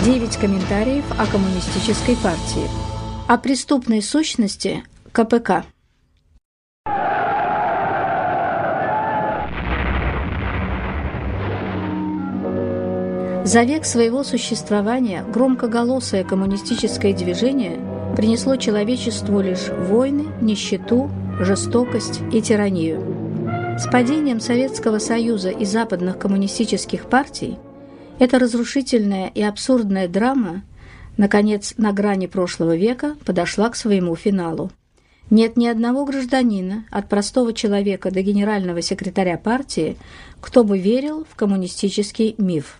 9 комментариев о коммунистической партии. О преступной сущности КПК. За век своего существования громкоголосое коммунистическое движение принесло человечеству лишь войны, нищету, жестокость и тиранию. С падением Советского Союза и западных коммунистических партий эта разрушительная и абсурдная драма, наконец, на грани прошлого века подошла к своему финалу. Нет ни одного гражданина, от простого человека до генерального секретаря партии, кто бы верил в коммунистический миф.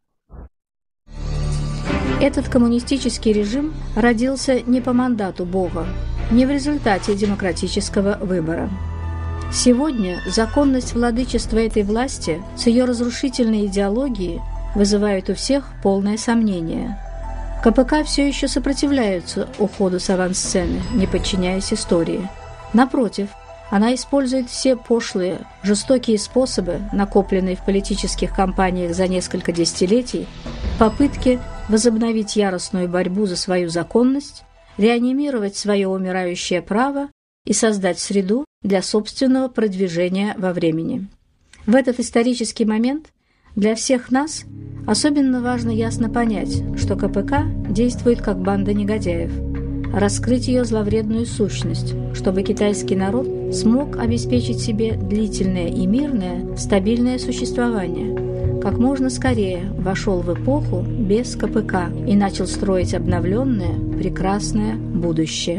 Этот коммунистический режим родился не по мандату Бога, не в результате демократического выбора. Сегодня законность владычества этой власти с ее разрушительной идеологией вызывает у всех полное сомнение. КПК все еще сопротивляются уходу с авансцены, не подчиняясь истории. Напротив, она использует все пошлые, жестокие способы, накопленные в политических кампаниях за несколько десятилетий, в попытке возобновить яростную борьбу за свою законность, реанимировать свое умирающее право и создать среду для собственного продвижения во времени. В этот исторический момент для всех нас особенно важно ясно понять, что КПК действует как банда негодяев, раскрыть ее зловредную сущность, чтобы китайский народ смог обеспечить себе длительное и мирное, стабильное существование, как можно скорее вошел в эпоху без КПК и начал строить обновленное, прекрасное будущее.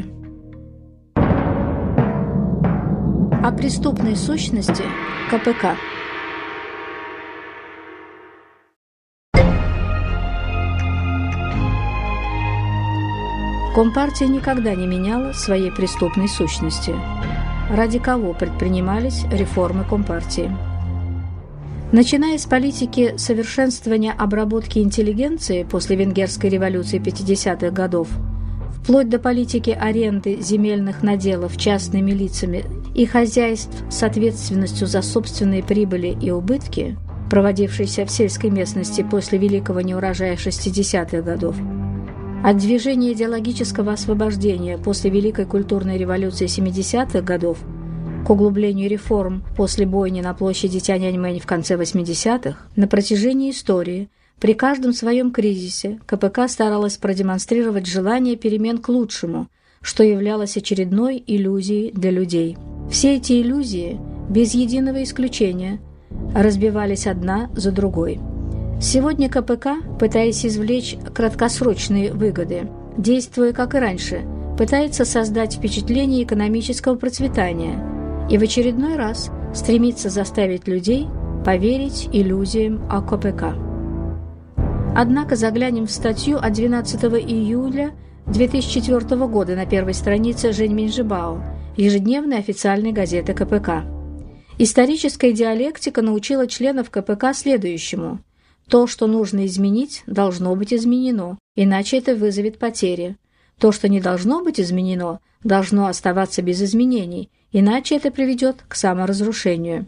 О преступной сущности КПК. Компартия никогда не меняла своей преступной сущности. Ради кого предпринимались реформы Компартии? Начиная с политики совершенствования обработки интеллигенции после Венгерской революции 50-х годов, вплоть до политики аренды земельных наделов частными лицами и хозяйств с ответственностью за собственные прибыли и убытки, проводившейся в сельской местности после великого неурожая 60-х годов, от движения идеологического освобождения после Великой культурной революции 70-х годов к углублению реформ после бойни на площади Тяньаньмэнь в конце 80-х, на протяжении истории, при каждом своем кризисе КПК старалась продемонстрировать желание перемен к лучшему, что являлось очередной иллюзией для людей. Все эти иллюзии, без единого исключения, разбивались одна за другой. Сегодня КПК, пытаясь извлечь краткосрочные выгоды, действуя как и раньше, пытается создать впечатление экономического процветания и в очередной раз стремится заставить людей поверить иллюзиям о КПК. Однако заглянем в статью от 12 июля 2004 года на первой странице Жэньминьжибао, ежедневной официальной газеты КПК. Историческая диалектика научила членов КПК следующему: то, что нужно изменить, должно быть изменено, иначе это вызовет потери. То, что не должно быть изменено, должно оставаться без изменений, иначе это приведет к саморазрушению.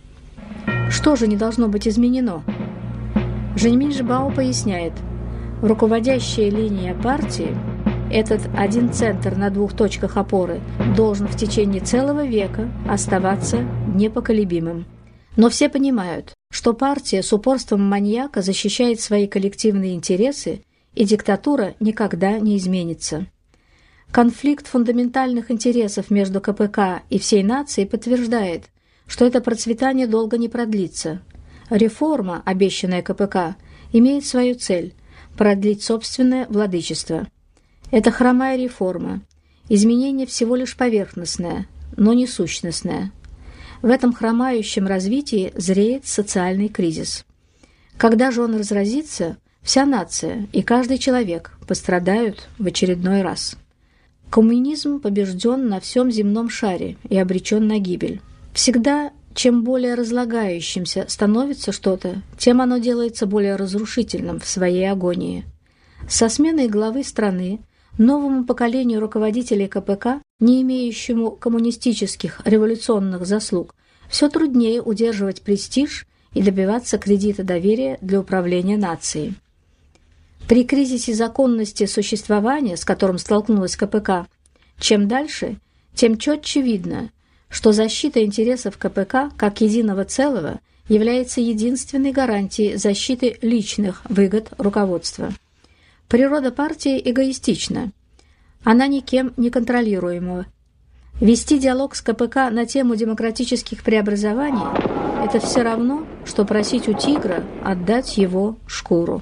Что же не должно быть изменено? Жэньминьжибао поясняет: руководящая линия партии, этот один центр на двух точках опоры, должен в течение целого века оставаться непоколебимым. Но все понимают, что партия с упорством маньяка защищает свои коллективные интересы, и диктатура никогда не изменится. Конфликт фундаментальных интересов между КПК и всей нацией подтверждает, что это процветание долго не продлится. Реформа, обещанная КПК, имеет свою цель – продлить собственное владычество. Это хромая реформа, изменение всего лишь поверхностное, но не сущностное. В этом хромающем развитии зреет социальный кризис. Когда же он разразится, вся нация и каждый человек пострадают в очередной раз. Коммунизм побежден на всем земном шаре и обречен на гибель. Всегда, чем более разлагающимся становится что-то, тем оно делается более разрушительным в своей агонии. Со сменой главы страны новому поколению руководителей КПК, не имеющему коммунистических революционных заслуг, все труднее удерживать престиж и добиваться кредита доверия для управления нацией. При кризисе законности существования, с которым столкнулась КПК, чем дальше, тем четче видно, что защита интересов КПК как единого целого является единственной гарантией защиты личных выгод руководства. Природа партии эгоистична. Она никем не контролируема. Вести диалог с КПК на тему демократических преобразований – это все равно, что просить у тигра отдать его шкуру.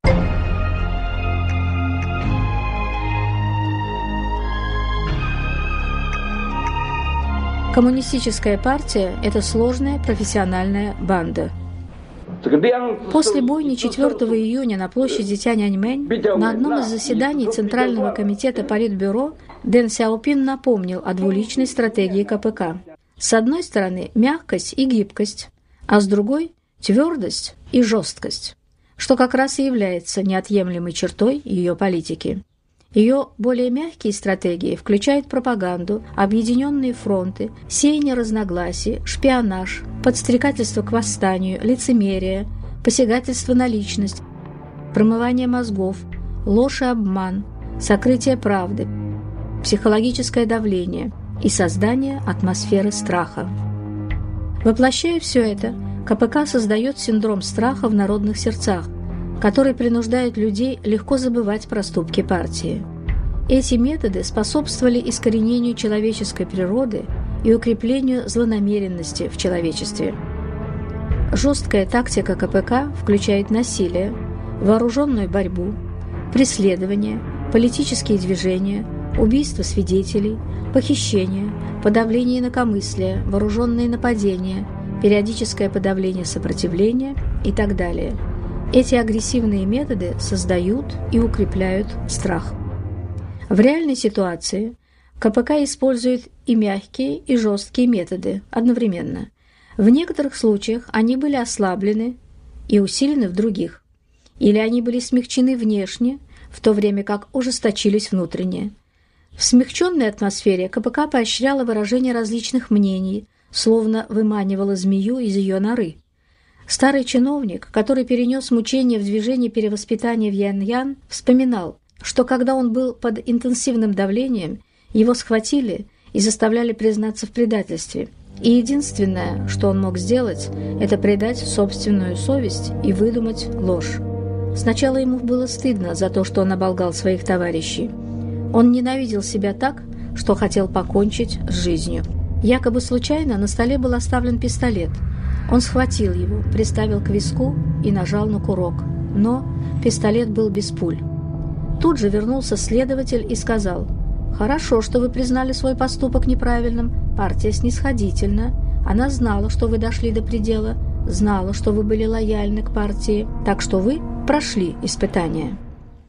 Коммунистическая партия – это сложная профессиональная банда. После бойни 4 июня на площади Тяньаньмэнь на одном из заседаний Центрального комитета Политбюро Дэн Сяопин напомнил о двуличной стратегии КПК. С одной стороны, мягкость и гибкость, а с другой – твердость и жесткость, что как раз и является неотъемлемой чертой ее политики. Ее более мягкие стратегии включают пропаганду, объединенные фронты, сеяние разногласий, шпионаж, подстрекательство к восстанию, лицемерие, посягательство на личность, промывание мозгов, ложь и обман, сокрытие правды, психологическое давление и создание атмосферы страха. Воплощая все это, КПК создает синдром страха в народных сердцах, который принуждает людей легко забывать проступки партии. Эти методы способствовали искоренению человеческой природы и укреплению злонамеренности в человечестве. Жесткая тактика КПК включает насилие, вооруженную борьбу, преследование, политические движения, убийство свидетелей, похищение, подавление инакомыслия, вооруженные нападения, периодическое подавление сопротивления и так далее. Эти агрессивные методы создают и укрепляют страх. В реальной ситуации КПК использует и мягкие, и жесткие методы одновременно. В некоторых случаях они были ослаблены и усилены в других. Или они были смягчены внешне, в то время как ужесточились внутренне. В смягченной атмосфере КПК поощряла выражение различных мнений, словно выманивала змею из ее норы. Старый чиновник, который перенес мучения в движении перевоспитания в Яньян, вспоминал, что когда он был под интенсивным давлением, его схватили и заставляли признаться в предательстве. И единственное, что он мог сделать, это предать собственную совесть и выдумать ложь. Сначала ему было стыдно за то, что он оболгал своих товарищей. Он ненавидел себя так, что хотел покончить с жизнью. Якобы случайно на столе был оставлен пистолет. Он схватил его, приставил к виску и нажал на курок. Но пистолет был без пуль. Тут же вернулся следователь и сказал: «Хорошо, что вы признали свой поступок неправильным. Партия снисходительна. Она знала, что вы дошли до предела, знала, что вы были лояльны к партии, так что вы прошли испытание».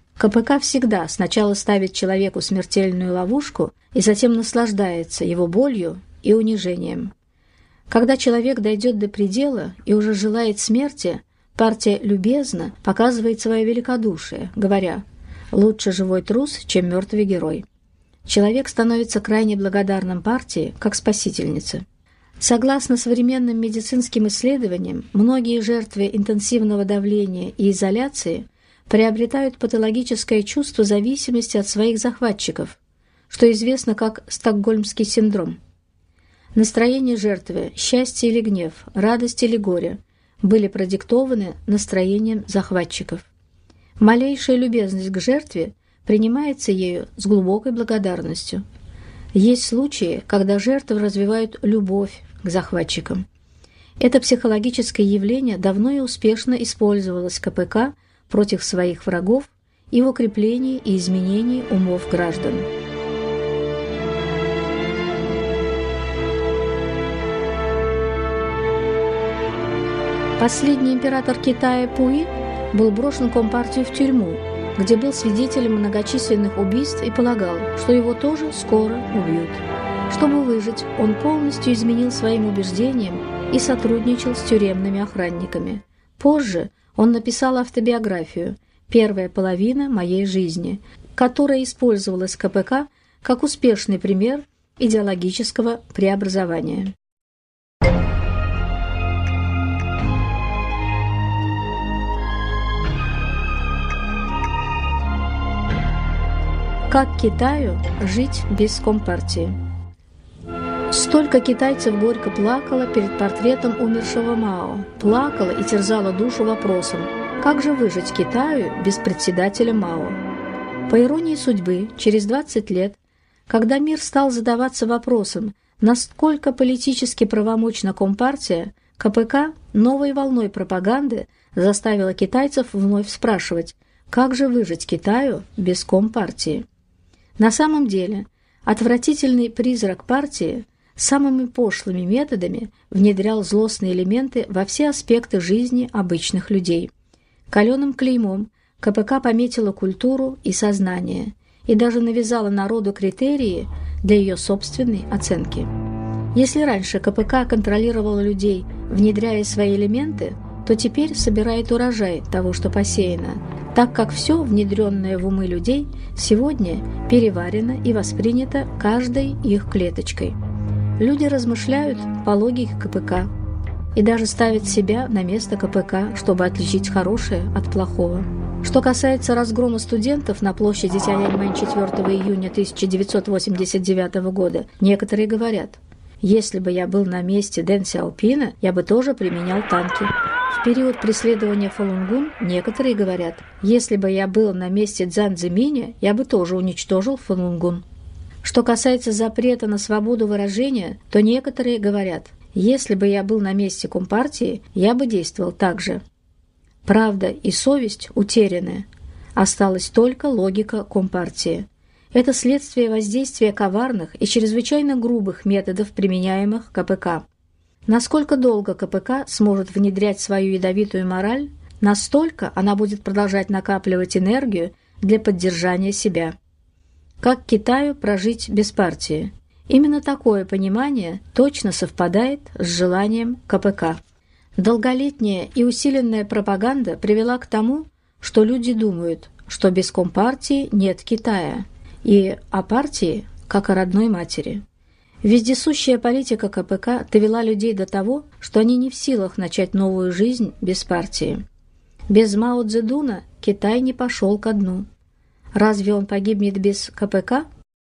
КПК всегда сначала ставит человеку смертельную ловушку и затем наслаждается его болью и унижением. Когда человек дойдет до предела и уже желает смерти, партия любезно показывает свое великодушие, говоря: «Лучше живой трус, чем мертвый герой». Человек становится крайне благодарным партии как спасительнице. Согласно современным медицинским исследованиям, многие жертвы интенсивного давления и изоляции приобретают патологическое чувство зависимости от своих захватчиков, что известно как стокгольмский синдром. Настроение жертвы, счастье или гнев, радость или горе были продиктованы настроением захватчиков. Малейшая любезность к жертве принимается ею с глубокой благодарностью. Есть случаи, когда жертвы развивают любовь к захватчикам. Это психологическое явление давно и успешно использовалось КПК против своих врагов и в укреплении и изменении умов граждан. Последний император Китая Пуи был брошен Компартией в тюрьму, где был свидетелем многочисленных убийств и полагал, что его тоже скоро убьют. Чтобы выжить, он полностью изменил своим убеждениям и сотрудничал с тюремными охранниками. Позже он написал автобиографию «Первая половина моей жизни», которая использовалась КПК как успешный пример идеологического преобразования. Как Китаю жить без Компартии? Столько китайцев горько плакало перед портретом умершего Мао, плакало и терзало душу вопросом, как же выжить Китаю без председателя Мао? По иронии судьбы, через 20 лет, когда мир стал задаваться вопросом, насколько политически правомочна Компартия, КПК новой волной пропаганды заставила китайцев вновь спрашивать, как же выжить Китаю без Компартии? На самом деле, отвратительный призрак партии самыми пошлыми методами внедрял злостные элементы во все аспекты жизни обычных людей. Каленым клеймом КПК пометила культуру и сознание и даже навязала народу критерии для ее собственной оценки. Если раньше КПК контролировала людей, внедряя свои элементы, то теперь собирает урожай того, что посеяно, так как все, внедренное в умы людей, сегодня переварено и воспринято каждой их клеточкой. Люди размышляют по логике КПК и даже ставят себя на место КПК, чтобы отличить хорошее от плохого. Что касается разгрома студентов на площади Тяньаньмэнь 4 июня 1989 года, некоторые говорят, если бы я был на месте Дэн Сяопина, я бы тоже применял танки. В период преследования Фалунгун некоторые говорят, если бы я был на месте Цзян Цзиминя, я бы тоже уничтожил Фалунгун. Что касается запрета на свободу выражения, то некоторые говорят, если бы я был на месте Компартии, я бы действовал так же. Правда и совесть утеряны. Осталась только логика Компартии. Это следствие воздействия коварных и чрезвычайно грубых методов, применяемых КПК. Насколько долго КПК сможет внедрять свою ядовитую мораль, настолько она будет продолжать накапливать энергию для поддержания себя. Как Китаю прожить без партии? Именно такое понимание точно совпадает с желанием КПК. Долголетняя и усиленная пропаганда привела к тому, что люди думают, что без Компартии нет Китая, и о партии как о родной матери. Вездесущая политика КПК довела людей до того, что они не в силах начать новую жизнь без партии. Без Мао Цзэдуна Китай не пошел ко дну. Разве он погибнет без КПК?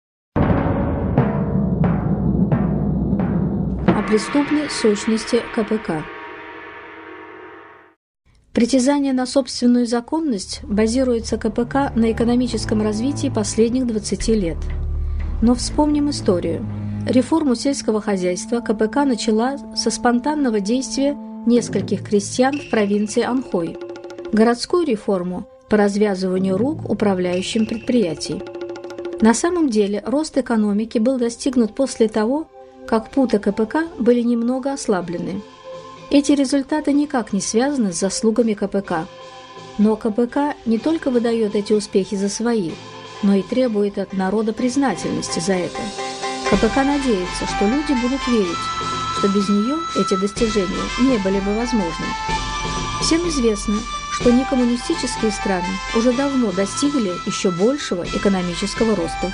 О преступной сущности КПК. Притязание на собственную законность базируется КПК на экономическом развитии последних 20 лет. Но вспомним историю. Реформу сельского хозяйства КПК начала со спонтанного действия нескольких крестьян в провинции Анхой. Городскую реформу по развязыванию рук управляющим предприятий. На самом деле рост экономики был достигнут после того, как путы КПК были немного ослаблены. Эти результаты никак не связаны с заслугами КПК. Но КПК не только выдает эти успехи за свои, но и требует от народа признательности за это. КПК надеется, что люди будут верить, что без нее эти достижения не были бы возможны. Всем известно, что некоммунистические страны уже давно достигли еще большего экономического роста.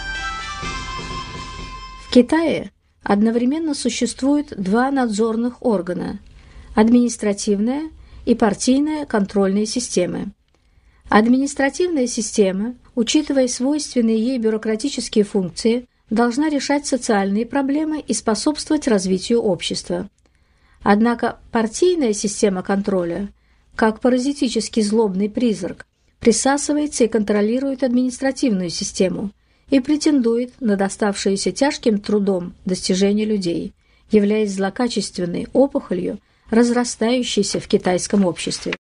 В Китае одновременно существует два надзорных органа – административная и партийная контрольные системы. Административная система, учитывая свойственные ей бюрократические функции, должна решать социальные проблемы и способствовать развитию общества. Однако партийная система контроля, как паразитический злобный призрак, присасывается и контролирует административную систему и претендует на доставшееся тяжким трудом достижения людей, являясь злокачественной опухолью, разрастающейся в китайском обществе.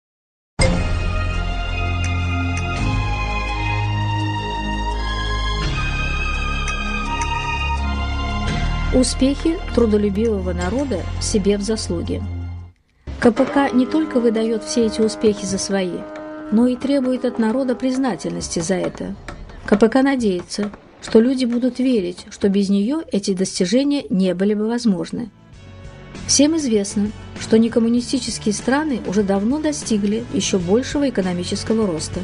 Успехи трудолюбивого народа себе в заслуги. КПК не только выдает все эти успехи за свои, но и требует от народа признательности за это. КПК надеется, что люди будут верить, что без нее эти достижения не были бы возможны. Всем известно, что некоммунистические страны уже давно достигли еще большего экономического роста.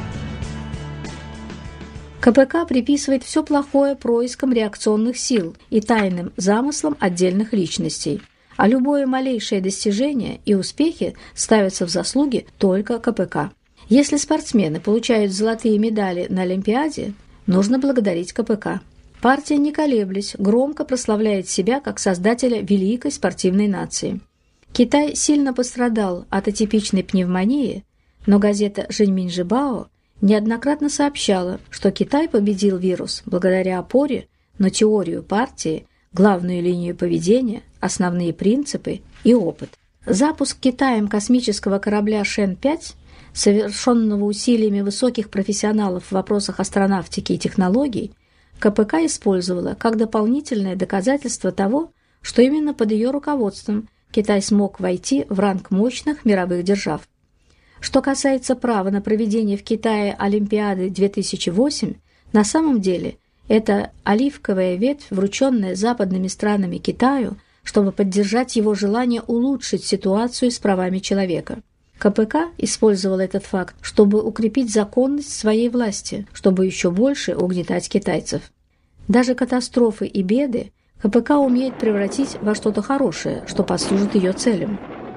КПК приписывает все плохое проискам реакционных сил и тайным замыслам отдельных личностей, а любое малейшее достижение и успехи ставятся в заслуги только КПК. Если спортсмены получают золотые медали на Олимпиаде, нужно благодарить КПК. Партия, не колеблясь, громко прославляет себя как создателя великой спортивной нации. Китай сильно пострадал от атипичной пневмонии, но газета «Жэньминьжибао» неоднократно сообщала, что Китай победил вирус благодаря опоре на теорию партии, главную линию поведения, основные принципы и опыт. Запуск Китаем космического корабля Шэн-5, совершенного усилиями высоких профессионалов в вопросах астронавтики и технологий, КПК использовала как дополнительное доказательство того, что именно под ее руководством Китай смог войти в ранг мощных мировых держав. Что касается права на проведение в Китае Олимпиады 2008, на самом деле это оливковая ветвь, врученная западными странами Китаю, чтобы поддержать его желание улучшить ситуацию с правами человека. КПК использовал этот факт, чтобы укрепить законность своей власти, чтобы еще больше угнетать китайцев. Даже катастрофы и беды КПК умеет превратить во что-то хорошее, что послужит ее целям.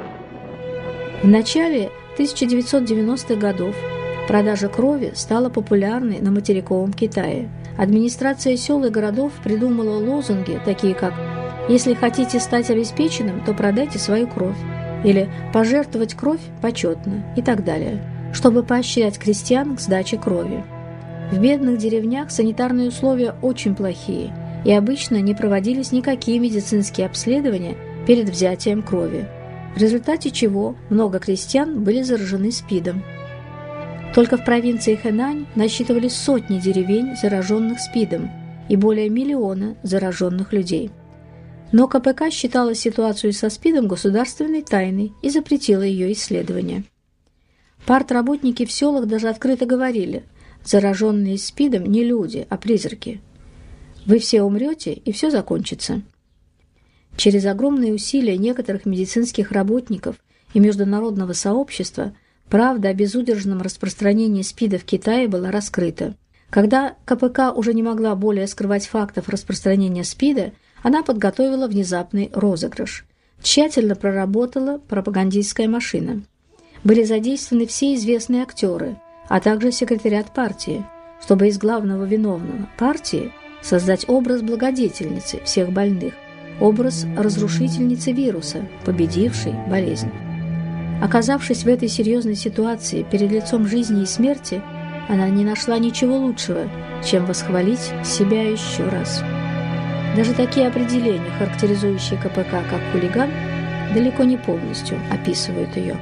В начале 1990-х годов продажа крови стала популярной на материковом Китае. Администрация сел и городов придумала лозунги, такие как «Если хотите стать обеспеченным, то продайте свою кровь» или «Пожертвовать кровь почетно» и так далее, чтобы поощрять крестьян к сдаче крови. В бедных деревнях санитарные условия очень плохие, и обычно не проводились никакие медицинские обследования перед взятием крови, в результате чего много крестьян были заражены СПИДом. Только в провинции Хэнань насчитывались сотни деревень, зараженных СПИДом, и более миллиона зараженных людей. Но КПК считала ситуацию со СПИДом государственной тайной и запретила ее исследование. Партработники в селах даже открыто говорили: зараженные СПИДом не люди, а призраки. Вы все умрете, и все закончится. Через огромные усилия некоторых медицинских работников и международного сообщества правда о безудержном распространении СПИДа в Китае была раскрыта. Когда КПК уже не могла более скрывать фактов распространения СПИДа, она подготовила внезапный розыгрыш. Тщательно проработала пропагандистская машина. Были задействованы все известные актеры, а также секретариат партии, чтобы из главного виновного партии создать образ благодетельницы всех больных, образ разрушительницы вируса, победившей болезнь. Оказавшись в этой серьезной ситуации перед лицом жизни и смерти, она не нашла ничего лучшего, чем восхвалить себя еще раз. Даже такие определения, характеризующие КПК как хулиган, далеко не полностью описывают ее.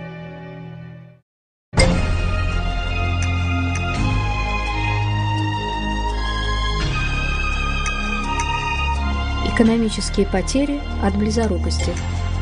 Экономические потери от близорукости.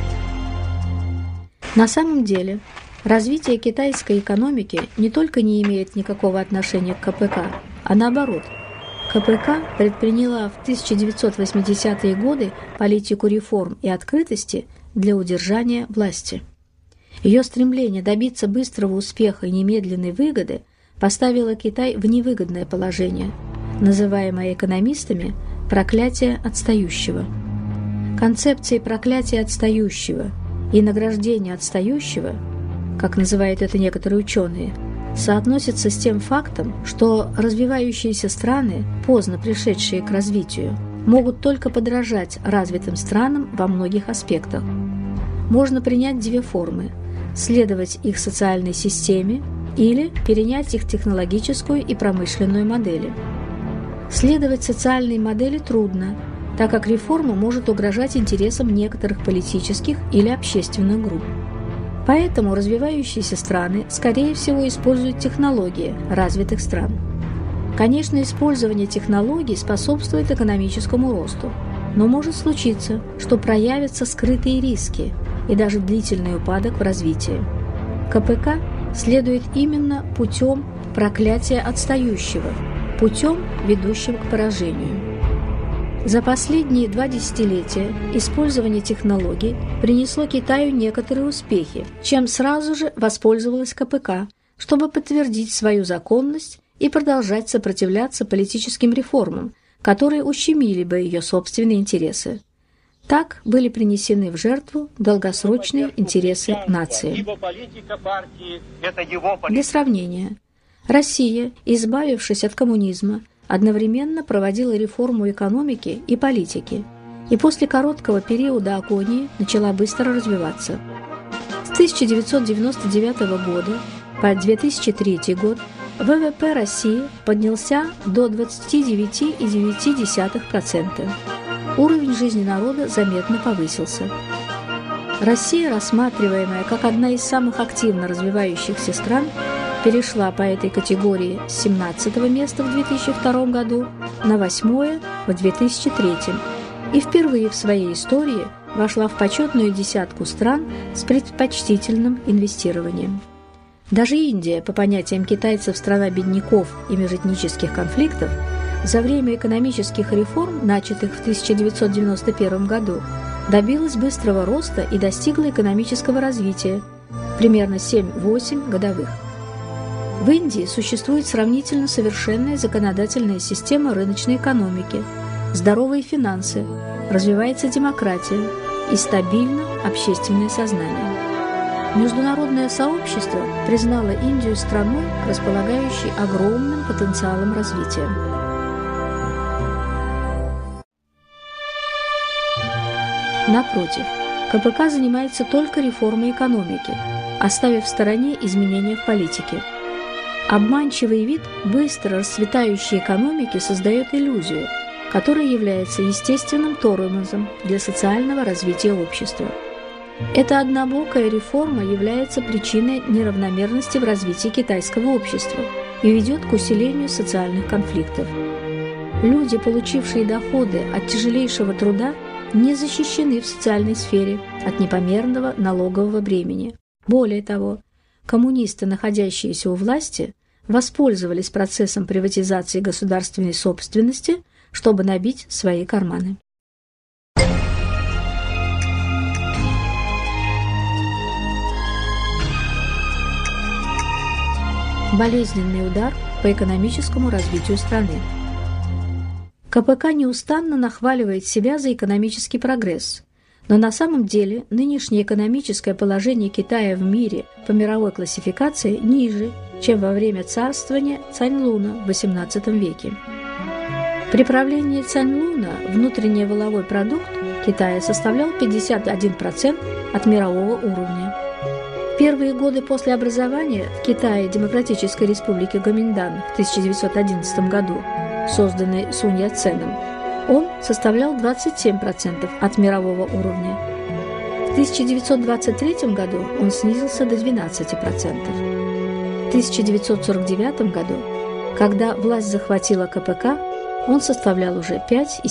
На самом деле, развитие китайской экономики не только не имеет никакого отношения к КПК, а наоборот. КПК предприняла в 1980-е годы политику реформ и открытости для удержания власти. Ее стремление добиться быстрого успеха и немедленной выгоды поставило Китай в невыгодное положение, называемое экономистами «проклятие отстающего». Концепции проклятия отстающего и награждения отстающего, как называют это некоторые ученые, соотносятся с тем фактом, что развивающиеся страны, поздно пришедшие к развитию, могут только подражать развитым странам во многих аспектах. Можно принять две формы – следовать их социальной системе или перенять их технологическую и промышленную модели. Следовать социальной модели трудно, так как реформа может угрожать интересам некоторых политических или общественных групп. Поэтому развивающиеся страны, скорее всего, используют технологии развитых стран. Конечно, использование технологий способствует экономическому росту, но может случиться, что проявятся скрытые риски и даже длительный упадок в развитии. КПК следует именно путем проклятия отстающего, путем, ведущим к поражению. За последние 2 десятилетия использование технологий принесло Китаю некоторые успехи, чем сразу же воспользовалась КПК, чтобы подтвердить свою законность и продолжать сопротивляться политическим реформам, которые ущемили бы ее собственные интересы. Так были принесены в жертву долгосрочные интересы нации. Для сравнения, Россия, избавившись от коммунизма, одновременно проводила реформу экономики и политики, и после короткого периода агонии начала быстро развиваться. С 1999 года по 2003 год ВВП России поднялся до 29,9%. Уровень жизни народа заметно повысился. Россия, рассматриваемая как одна из самых активно развивающихся стран, перешла по этой категории с 17-го места в 2002 году на 8-е в 2003 и впервые в своей истории вошла в почетную десятку стран с предпочтительным инвестированием. Даже Индия, по понятиям китайцев страна бедняков и межэтнических конфликтов, за время экономических реформ, начатых в 1991 году, добилась быстрого роста и достигла экономического развития, примерно 7-8 годовых. В Индии существует сравнительно совершенная законодательная система рыночной экономики, здоровые финансы, развивается демократия и стабильно общественное сознание. Международное сообщество признало Индию страной, располагающей огромным потенциалом развития. Напротив, КПК занимается только реформой экономики, оставив в стороне изменения в политике. Обманчивый вид быстро расцветающей экономики создает иллюзию, которая является естественным тормозом для социального развития общества. Эта однобокая реформа является причиной неравномерности в развитии китайского общества и ведет к усилению социальных конфликтов. Люди, получившие доходы от тяжелейшего труда, не защищены в социальной сфере от непомерного налогового бремени. Более того, коммунисты, находящиеся у власти, воспользовались процессом приватизации государственной собственности, чтобы набить свои карманы. Болезненный удар по экономическому развитию страны. КПК неустанно нахваливает себя за экономический прогресс, но на самом деле нынешнее экономическое положение Китая в мире по мировой классификации ниже, чем во время царствования Цаньлуна в XVIII веке. При правлении Цаньлуна внутренний валовой продукт Китая составлял 51% от мирового уровня. В первые годы после образования в Китае Демократической Республики Гоминьдан в 1911 году, созданной Сунь Яценом, он составлял 27% от мирового уровня. В 1923 году он снизился до 12%. В 1949 году, когда власть захватила КПК, он составлял уже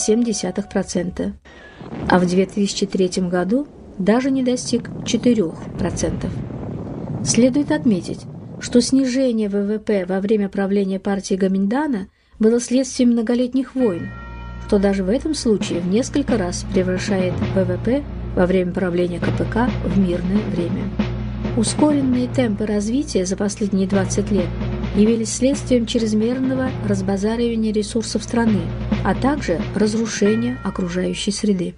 5,7%, а в 2003 году даже не достиг 4%. Следует отметить, что снижение ВВП во время правления партии Гоминьдана было следствием многолетних войн, что даже в этом случае в несколько раз превышает ВВП во время правления КПК в мирное время. Ускоренные темпы развития за последние 20 лет явились следствием чрезмерного разбазаривания ресурсов страны, а также разрушения окружающей среды.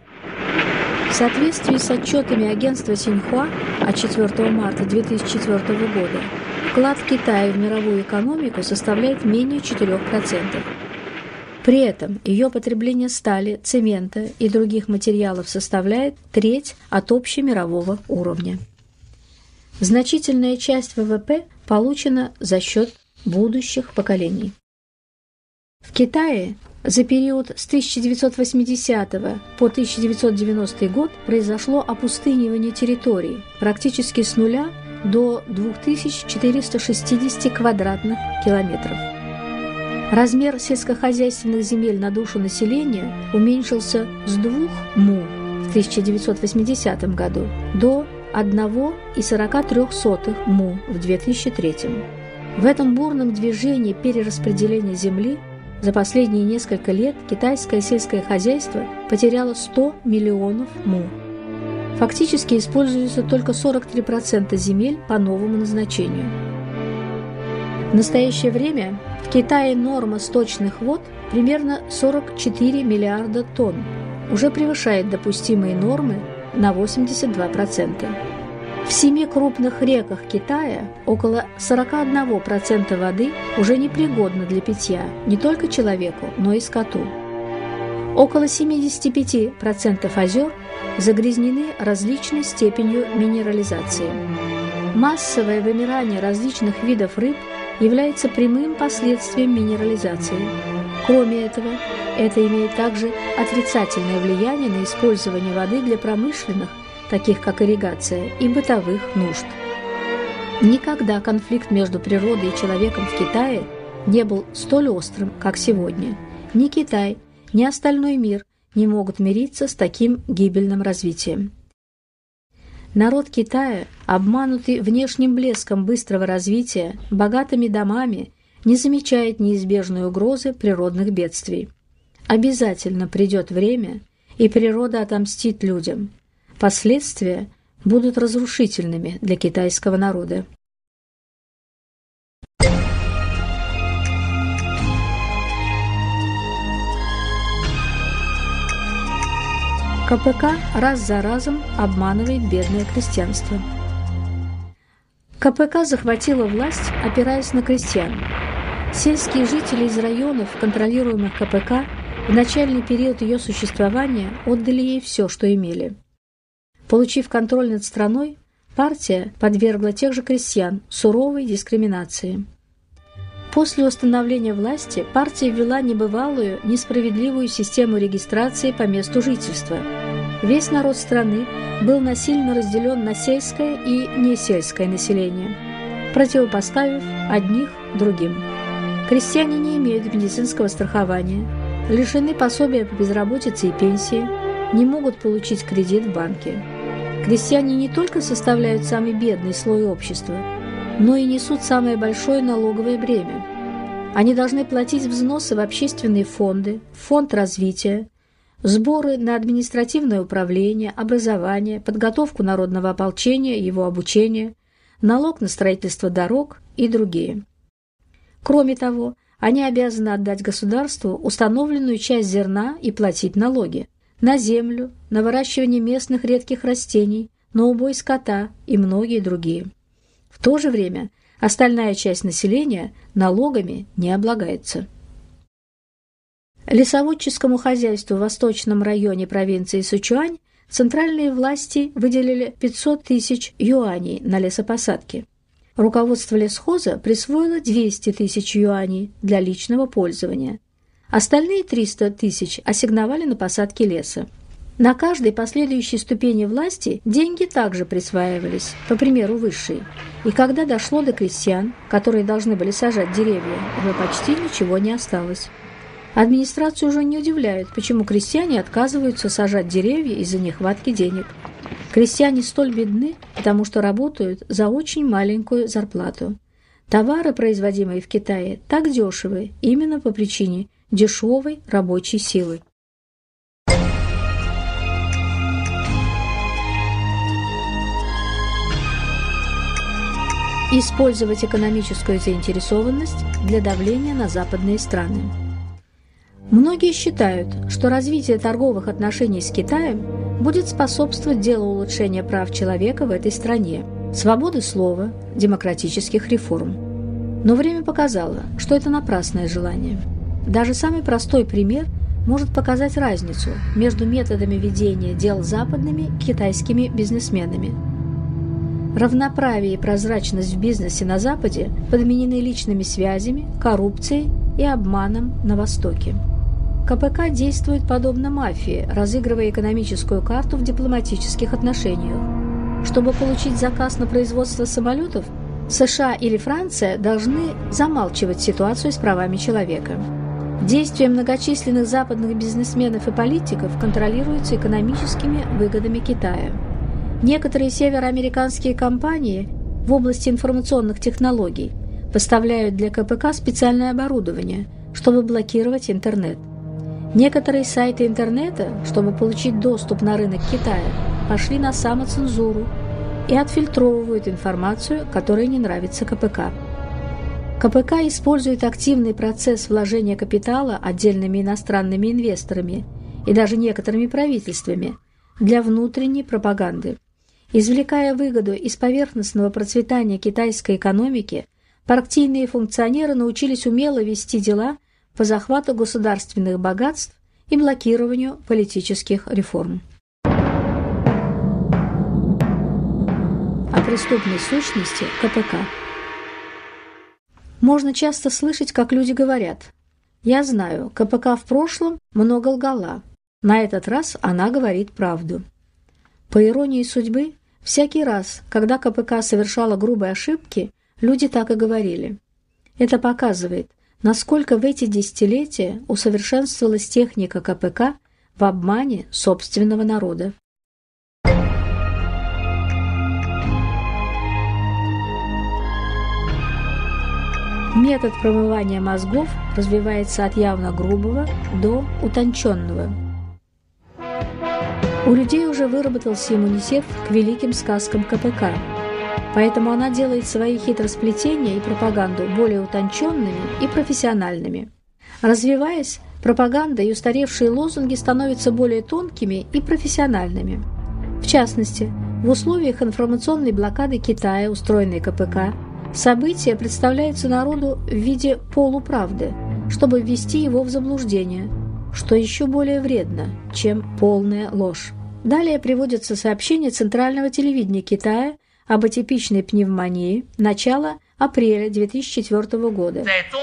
В соответствии с отчетами агентства Синьхуа от 4 марта 2004 года, вклад Китая в мировую экономику составляет менее 4%. При этом ее потребление стали, цемента и других материалов составляет треть от общемирового уровня. Значительная часть ВВП получена за счет будущих поколений. В Китае за период с 1980 по 1990 год произошло опустынивание территорий практически с нуля до 2460 квадратных километров. Размер сельскохозяйственных земель на душу населения уменьшился с 2 му в 1980 году до 1,43 му в 2003. В этом бурном движении перераспределения земли за последние несколько лет китайское сельское хозяйство потеряло 100 миллионов му. Фактически используются только 43% земель по новому назначению. В настоящее время в Китае норма сточных вод примерно 44 миллиарда тонн, уже превышает допустимые нормы на 82%. В 7 крупных реках Китая около 41% воды уже непригодна для питья не только человеку, но и скоту. Около 75% озер загрязнены различной степенью минерализации. Массовое вымирание различных видов рыб является прямым последствием минерализации. Кроме этого, это имеет также отрицательное влияние на использование воды для промышленных, таких как ирригация, и бытовых нужд. Никогда конфликт между природой и человеком в Китае не был столь острым, как сегодня. Ни Китай, ни остальной мир не могут мириться с таким гибельным развитием. Народ Китая, обманутый внешним блеском быстрого развития, богатыми домами, не замечает неизбежной угрозы природных бедствий. Обязательно придет время, и природа отомстит людям. Последствия будут разрушительными для китайского народа. КПК раз за разом обманывает бедное крестьянство. КПК захватила власть, опираясь на крестьян. Сельские жители из районов, контролируемых КПК, в начальный период ее существования отдали ей все, что имели. Получив контроль над страной, партия подвергла тех же крестьян суровой дискриминации. После установления власти партия ввела небывалую, несправедливую систему регистрации по месту жительства. Весь народ страны был насильно разделен на сельское и несельское население, противопоставив одних другим. Крестьяне не имеют медицинского страхования, лишены пособия по безработице и пенсии, не могут получить кредит в банке. Крестьяне не только составляют самый бедный слой общества, но и несут самое большое налоговое бремя. Они должны платить взносы в общественные фонды, фонд развития, сборы на административное управление, образование, подготовку народного ополчения, его обучение, налог на строительство дорог и другие. Кроме того, они обязаны отдать государству установленную часть зерна и платить налоги на землю, на выращивание местных редких растений, на убой скота и многие другие. В то же время остальная часть населения налогами не облагается. Лесоводческому хозяйству в восточном районе провинции Сычуань центральные власти выделили 500 тысяч юаней на лесопосадки. Руководство лесхоза присвоило 200 тысяч юаней для личного пользования. Остальные 300 тысяч ассигновали на посадки леса. На каждой последующей ступени власти деньги также присваивались, по примеру высшей. И когда дошло до крестьян, которые должны были сажать деревья, уже почти ничего не осталось. Администрацию уже не удивляет, почему крестьяне отказываются сажать деревья из-за нехватки денег. Крестьяне столь бедны, потому что работают за очень маленькую зарплату. Товары, производимые в Китае, так дешевы именно по причине дешевой рабочей силы. Использовать экономическую заинтересованность для давления на западные страны. Многие считают, что развитие торговых отношений с Китаем будет способствовать делу улучшения прав человека в этой стране, свободы слова, демократических реформ. Но время показало, что это напрасное желание. Даже самый простой пример может показать разницу между методами ведения дел западными и китайскими бизнесменами. Равноправие и прозрачность в бизнесе на Западе подменены личными связями, коррупцией и обманом на Востоке. КПК действует подобно мафии, разыгрывая экономическую карту в дипломатических отношениях. Чтобы получить заказ на производство самолетов, США или Франция должны замалчивать ситуацию с правами человека. Действия многочисленных западных бизнесменов и политиков контролируются экономическими выгодами Китая. Некоторые североамериканские компании в области информационных технологий поставляют для КПК специальное оборудование, чтобы блокировать интернет. Некоторые сайты интернета, чтобы получить доступ на рынок Китая, пошли на самоцензуру и отфильтровывают информацию, которая не нравится КПК. КПК использует активный процесс вложения капитала отдельными иностранными инвесторами и даже некоторыми правительствами для внутренней пропаганды. Извлекая выгоду из поверхностного процветания китайской экономики, партийные функционеры научились умело вести дела по захвату государственных богатств и блокированию политических реформ. О преступной сущности КПК. Можно часто слышать, как люди говорят: «Я знаю, КПК в прошлом много лгала. На этот раз она говорит правду». По иронии судьбы, всякий раз, когда КПК совершала грубые ошибки, люди так и говорили. Это показывает, насколько в эти десятилетия усовершенствовалась техника КПК в обмане собственного народа. Метод промывания мозгов развивается от явно грубого до утонченного. У людей уже выработался иммунитет к великим сказкам КПК, поэтому она делает свои хитросплетения и пропаганду более утонченными и профессиональными. Развиваясь, пропаганда и устаревшие лозунги становятся более тонкими и профессиональными. В частности, в условиях информационной блокады Китая, устроенной КПК, события представляются народу в виде полуправды, чтобы ввести его в заблуждение, что еще более вредно, чем полная ложь. Далее приводятся сообщения Центрального телевидения Китая об атипичной пневмонии начала апреля 2004 года.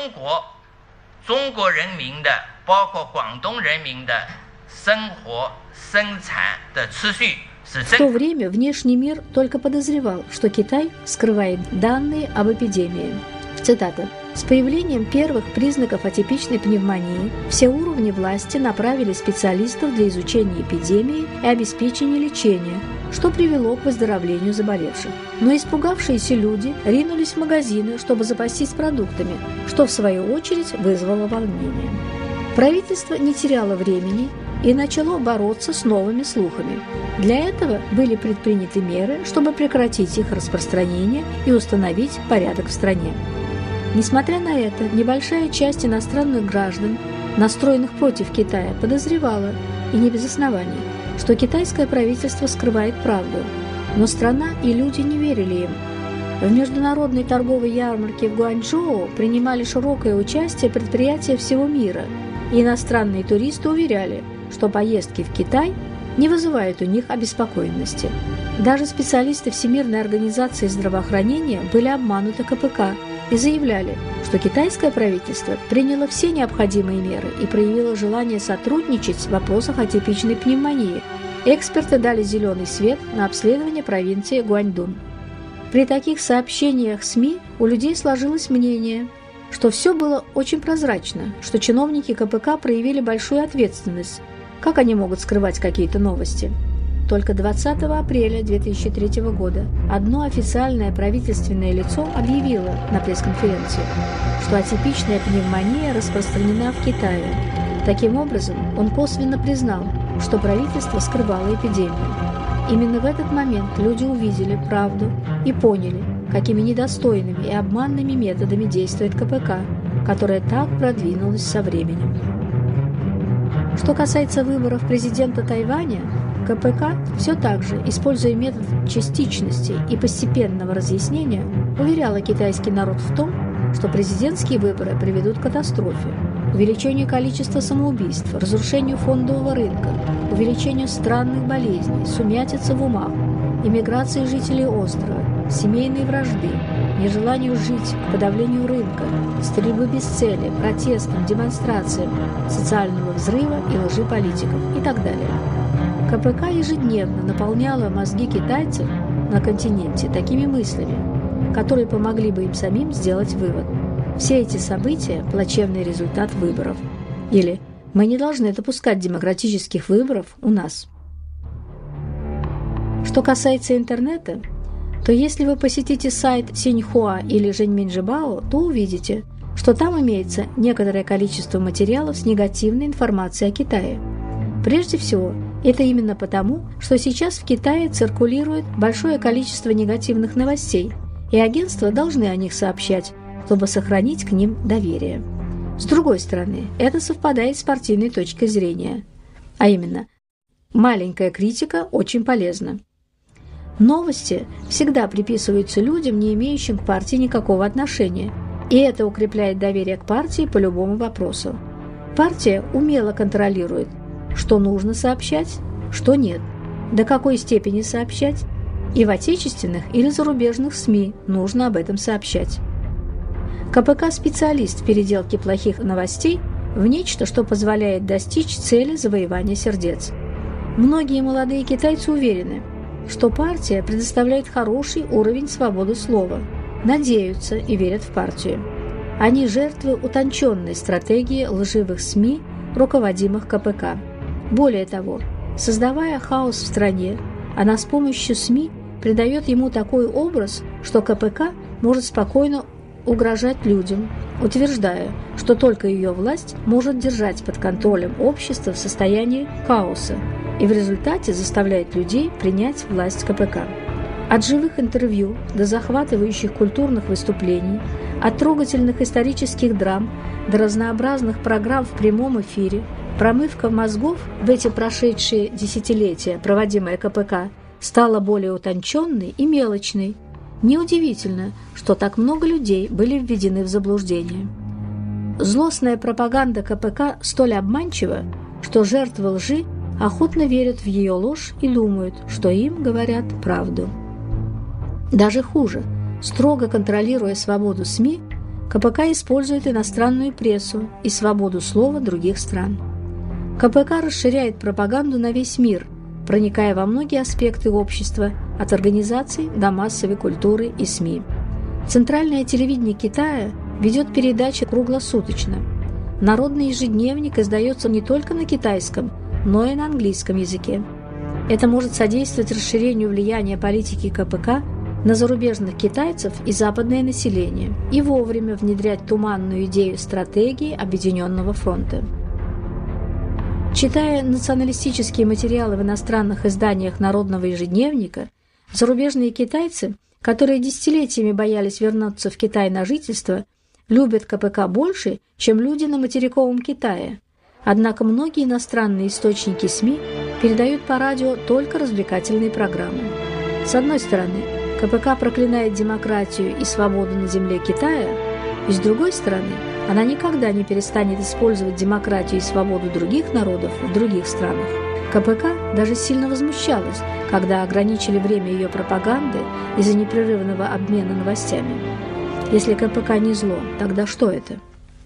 В то время внешний мир только подозревал, что Китай скрывает данные об эпидемии. Цитата. «С появлением первых признаков атипичной пневмонии все уровни власти направили специалистов для изучения эпидемии и обеспечения лечения, что привело к выздоровлению заболевших. Но испугавшиеся люди ринулись в магазины, чтобы запастись продуктами, что в свою очередь вызвало волнение. Правительство не теряло времени и начало бороться с новыми слухами. Для этого были предприняты меры, чтобы прекратить их распространение и установить порядок в стране. Несмотря на это, небольшая часть иностранных граждан, настроенных против Китая, подозревала, и не без оснований, что китайское правительство скрывает правду. Но страна и люди не верили им. В международной торговой ярмарке в Гуанчжоу принимали широкое участие предприятия всего мира, и иностранные туристы уверяли, что поездки в Китай не вызывают у них обеспокоенности. Даже специалисты Всемирной организации здравоохранения были обмануты КПК и заявляли, что китайское правительство приняло все необходимые меры и проявило желание сотрудничать в вопросах атипичной пневмонии. Эксперты дали зеленый свет на обследование провинции Гуаньдун. При таких сообщениях СМИ у людей сложилось мнение, что все было очень прозрачно, что чиновники КПК проявили большую ответственность. Как они могут скрывать какие-то новости? Только 20 апреля 2003 года одно официальное правительственное лицо объявило на пресс-конференции, что атипичная пневмония распространена в Китае. Таким образом, он косвенно признал, что правительство скрывало эпидемию. Именно в этот момент люди увидели правду и поняли, какими недостойными и обманными методами действует КПК, которая так продвинулась со временем. Что касается выборов президента Тайваня, КПК все так же, используя метод частичности и постепенного разъяснения, уверяла китайский народ в том, что президентские выборы приведут к катастрофе, увеличению количества самоубийств, разрушению фондового рынка, увеличению странных болезней, сумятицы в умах, иммиграции жителей острова, семейной вражды, нежеланию жить, подавлению рынка, стрельбы без цели, протестам, демонстрациям, социального взрыва и лжи политиков и так далее. КПК ежедневно наполняла мозги китайцев на континенте такими мыслями, которые помогли бы им самим сделать вывод. Все эти события – плачевный результат выборов. Или «Мы не должны допускать демократических выборов у нас». Что касается интернета, то если вы посетите сайт Синьхуа или Жэньминжибао, то увидите, что там имеется некоторое количество материалов с негативной информацией о Китае. Прежде всего, это именно потому, что сейчас в Китае циркулирует большое количество негативных новостей, и агентства должны о них сообщать, чтобы сохранить к ним доверие. С другой стороны, это совпадает с партийной точкой зрения, а именно, маленькая критика очень полезна. Новости всегда приписываются людям, не имеющим к партии никакого отношения, и это укрепляет доверие к партии по любому вопросу. Партия умело контролирует, что нужно сообщать, что нет, до какой степени сообщать, и в отечественных или зарубежных СМИ нужно об этом сообщать. КПК – специалист в переделке плохих новостей в нечто, что позволяет достичь цели завоевания сердец. Многие молодые китайцы уверены, что партия предоставляет хороший уровень свободы слова, надеются и верят в партию. Они жертвы утонченной стратегии лживых СМИ, руководимых КПК. Более того, создавая хаос в стране, она с помощью СМИ придает ему такой образ, что КПК может спокойно угрожать людям, утверждая, что только ее власть может держать под контролем общество в состоянии хаоса и в результате заставляет людей принять власть КПК. От живых интервью до захватывающих культурных выступлений, от трогательных исторических драм до разнообразных программ в прямом эфире, промывка мозгов в эти прошедшие десятилетия, проводимая КПК, стала более утонченной и мелочной. Неудивительно, что так много людей были введены в заблуждение. Злостная пропаганда КПК столь обманчива, что жертвы лжи охотно верят в ее ложь и думают, что им говорят правду. Даже хуже, строго контролируя свободу СМИ, КПК использует иностранную прессу и свободу слова других стран. КПК расширяет пропаганду на весь мир, проникая во многие аспекты общества, от организаций до массовой культуры и СМИ. Центральное телевидение Китая ведет передачи круглосуточно. Народный ежедневник издается не только на китайском, но и на английском языке. Это может содействовать расширению влияния политики КПК на зарубежных китайцев и западное население и вовремя внедрять туманную идею стратегии Объединенного фронта. Читая националистические материалы в иностранных изданиях народного ежедневника, зарубежные китайцы, которые десятилетиями боялись вернуться в Китай на жительство, любят КПК больше, чем люди на материковом Китае. Однако многие иностранные источники СМИ передают по радио только развлекательные программы. С одной стороны, КПК проклинает демократию и свободу на земле Китая, и с другой стороны, она никогда не перестанет использовать демократию и свободу других народов в других странах. КПК даже сильно возмущалась, когда ограничили время ее пропаганды из-за непрерывного обмена новостями. Если КПК не зло, тогда что это?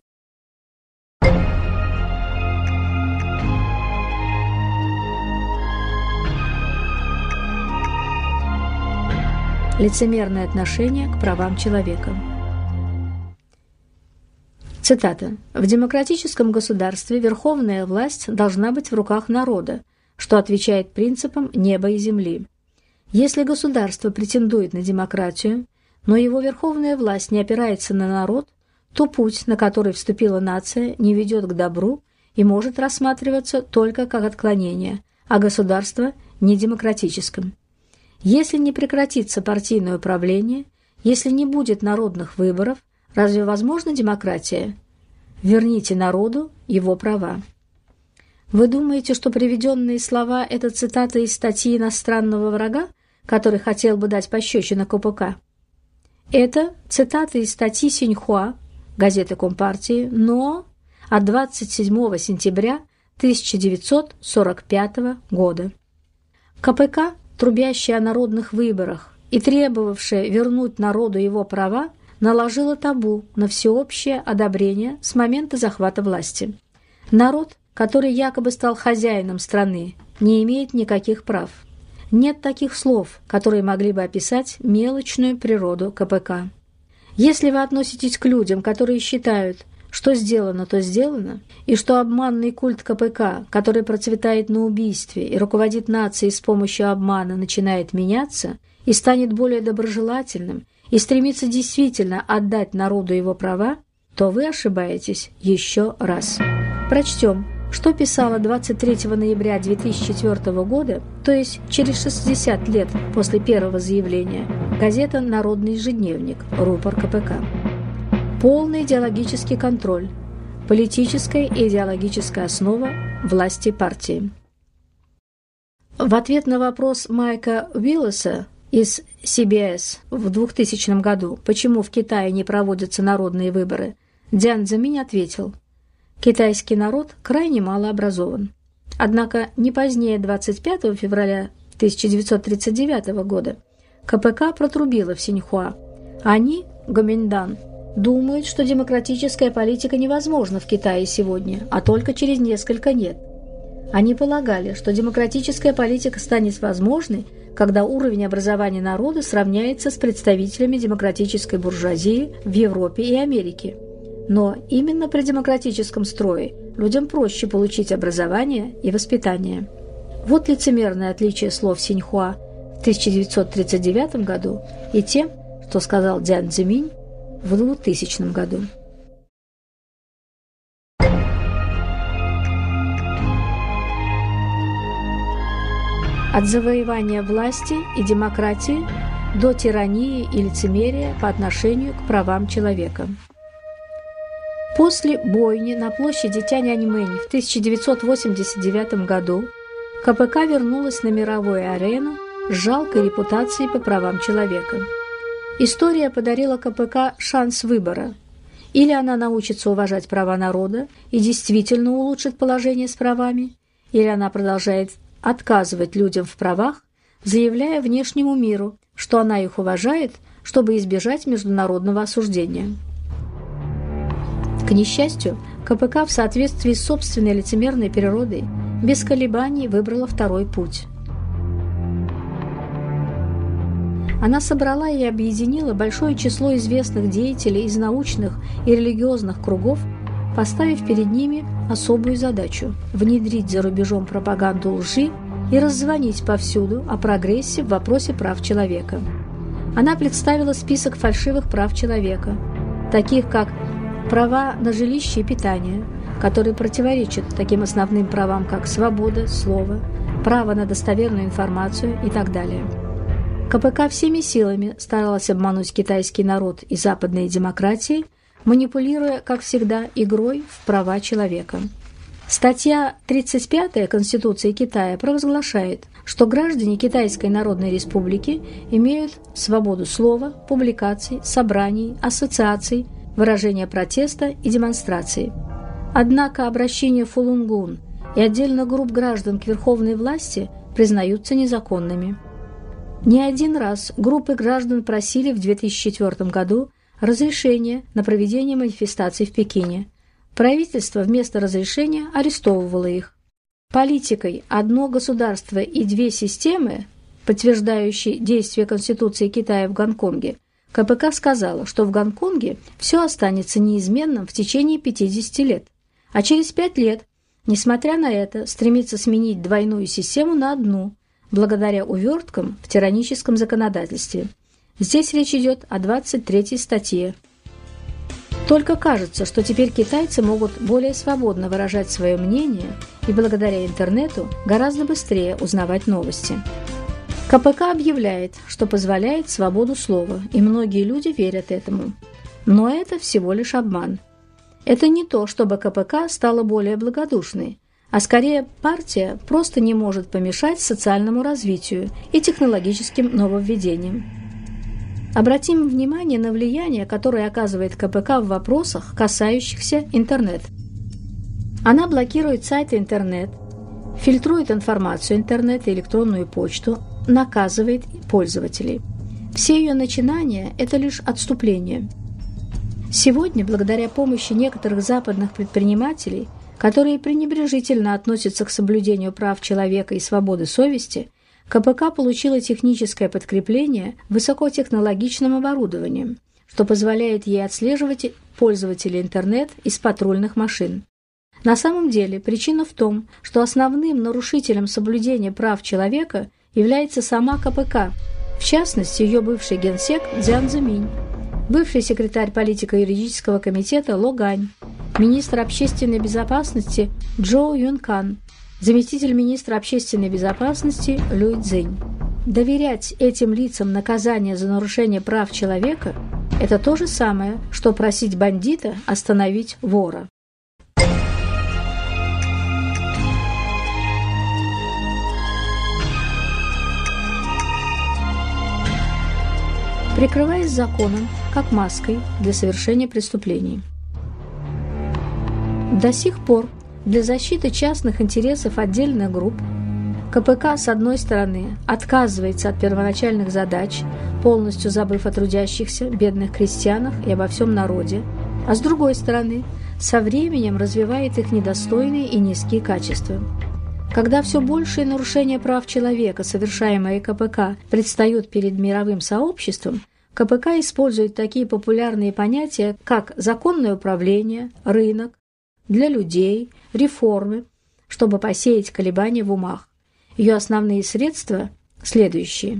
Лицемерное отношение к правам человека. Цитата. «В демократическом государстве верховная власть должна быть в руках народа, что отвечает принципам неба и земли. Если государство претендует на демократию, но его верховная власть не опирается на народ, то путь, на который вступила нация, не ведет к добру и может рассматриваться только как отклонение, а государство – недемократическим. Если не прекратится партийное управление, если не будет народных выборов, разве возможна демократия? Верните народу его права». Вы думаете, что приведенные слова – это цитата из статьи иностранного врага, который хотел бы дать пощечину КПК? Это цитата из статьи Синьхуа, газеты Компартии, но от 27 сентября 1945 года. КПК, трубящая о народных выборах и требовавшая вернуть народу его права, наложила табу на всеобщее одобрение с момента захвата власти. Народ, который якобы стал хозяином страны, не имеет никаких прав. Нет таких слов, которые могли бы описать мелочную природу КПК. Если вы относитесь к людям, которые считают, что сделано, то сделано, и что обманный культ КПК, который процветает на убийстве и руководит нацией с помощью обмана, начинает меняться и станет более доброжелательным, и стремится действительно отдать народу его права, то вы ошибаетесь еще раз. Прочтем, что писала 23 ноября 2004 года, то есть через 60 лет после первого заявления, газета «Народный ежедневник», рупор КПК. Полный идеологический контроль, политическая и идеологическая основа власти партии. В ответ на вопрос Майка Уиллеса из CBS в 2000 году «Почему в Китае не проводятся народные выборы», Дзян Цзиминь ответил: «Китайский народ крайне мало образован». Однако не позднее 25 февраля 1939 года КПК протрубила в Синьхуа. Они, Гоминьдан, думают, что демократическая политика невозможна в Китае сегодня, а только через несколько лет. Они полагали, что демократическая политика станет возможной, когда уровень образования народа сравняется с представителями демократической буржуазии в Европе и Америке. Но именно при демократическом строе людям проще получить образование и воспитание. Вот лицемерное отличие слов Синьхуа в 1939 году и тем, что сказал Дзян Цзиминь в 2000 году. От завоевания власти и демократии до тирании и лицемерия по отношению к правам человека. После бойни на площади Тяньаньмэнь в 1989 году КПК вернулась на мировую арену с жалкой репутацией по правам человека. История подарила КПК шанс выбора. Или она научится уважать права народа и действительно улучшит положение с правами, или она продолжает отказывать людям в правах, заявляя внешнему миру, что она их уважает, чтобы избежать международного осуждения. К несчастью, КПК в соответствии с собственной лицемерной природой без колебаний выбрала второй путь. Она собрала и объединила большое число известных деятелей из научных и религиозных кругов, поставив перед ними особую задачу – внедрить за рубежом пропаганду лжи и раззвонить повсюду о прогрессе в вопросе прав человека. Она представила список фальшивых прав человека, таких как права на жилище и питание, которые противоречат таким основным правам, как свобода слова, право на достоверную информацию и так далее. КПК всеми силами старалась обмануть китайский народ и западные демократии, манипулируя, как всегда, игрой в права человека. Статья 35 Конституции Китая провозглашает, что граждане Китайской Народной Республики имеют свободу слова, публикаций, собраний, ассоциаций, выражения протеста и демонстраций. Однако обращения Фулунгун и отдельных групп граждан к верховной власти признаются незаконными. Не один раз группы граждан просили в 2004 году разрешения на проведение манифестаций в Пекине. Правительство вместо разрешения арестовывало их. Политикой «одно государство и две системы», подтверждающей действие Конституции Китая в Гонконге, КПК сказала, что в Гонконге все останется неизменным в течение 50 лет, а через 5 лет, несмотря на это, стремится сменить двойную систему на одну, благодаря уверткам в тираническом законодательстве. Здесь речь идет о 23-й статье. Только кажется, что теперь китайцы могут более свободно выражать свое мнение и благодаря интернету гораздо быстрее узнавать новости. КПК объявляет, что позволяет свободу слова, и многие люди верят этому. Но это всего лишь обман. Это не то, чтобы КПК стала более благодушной, а скорее партия просто не может помешать социальному развитию и технологическим нововведениям. Обратим внимание на влияние, которое оказывает КПК в вопросах, касающихся интернета. Она блокирует сайты интернет, фильтрует информацию интернета и электронную почту, наказывает пользователей. Все ее начинания – это лишь отступление. Сегодня, благодаря помощи некоторых западных предпринимателей, которые пренебрежительно относятся к соблюдению прав человека и свободы совести, КПК получила техническое подкрепление высокотехнологичным оборудованием, что позволяет ей отслеживать пользователей интернет из патрульных машин. На самом деле причина в том, что основным нарушителем соблюдения прав человека является сама КПК, в частности ее бывший генсек Дзян Цзиминь, бывший секретарь политико-юридического комитета Ло Гань, министр общественной безопасности Чжоу Юнкан, заместитель министра общественной безопасности Люй Цзинь. Доверять этим лицам наказание за нарушение прав человека – это то же самое, что просить бандита остановить вора. прикрываясь законом как маской для совершения преступлений. До сих пор для защиты частных интересов отдельных групп КПК, с одной стороны, отказывается от первоначальных задач, полностью забыв о трудящихся, бедных крестьянах и обо всем народе, а с другой стороны, со временем развивает их недостойные и низкие качества. Когда все большие нарушения прав человека, совершаемые КПК, предстают перед мировым сообществом, КПК использует такие популярные понятия, как законное управление, рынок, для людей, реформы, чтобы посеять колебания в умах. Ее основные средства следующие.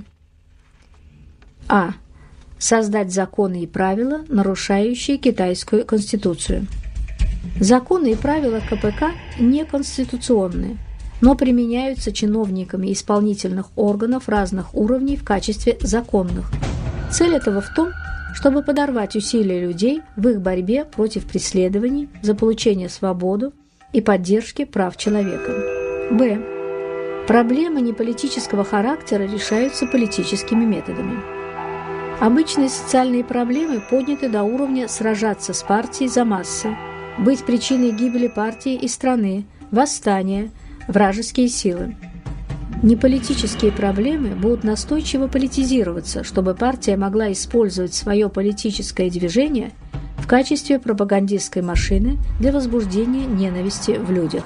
А. Создать законы и правила, нарушающие китайскую конституцию. Законы и правила КПК неконституционны, но применяются чиновниками исполнительных органов разных уровней в качестве законных. Цель этого в том, чтобы подорвать усилия людей в их борьбе против преследований за получение свободы и поддержки прав человека. Б. Проблемы неполитического характера решаются политическими методами. Обычные социальные проблемы подняты до уровня сражаться с партией за массы, быть причиной гибели партии и страны, восстания, вражеские силы. Неполитические проблемы будут настойчиво политизироваться, чтобы партия могла использовать свое политическое движение в качестве пропагандистской машины для возбуждения ненависти в людях.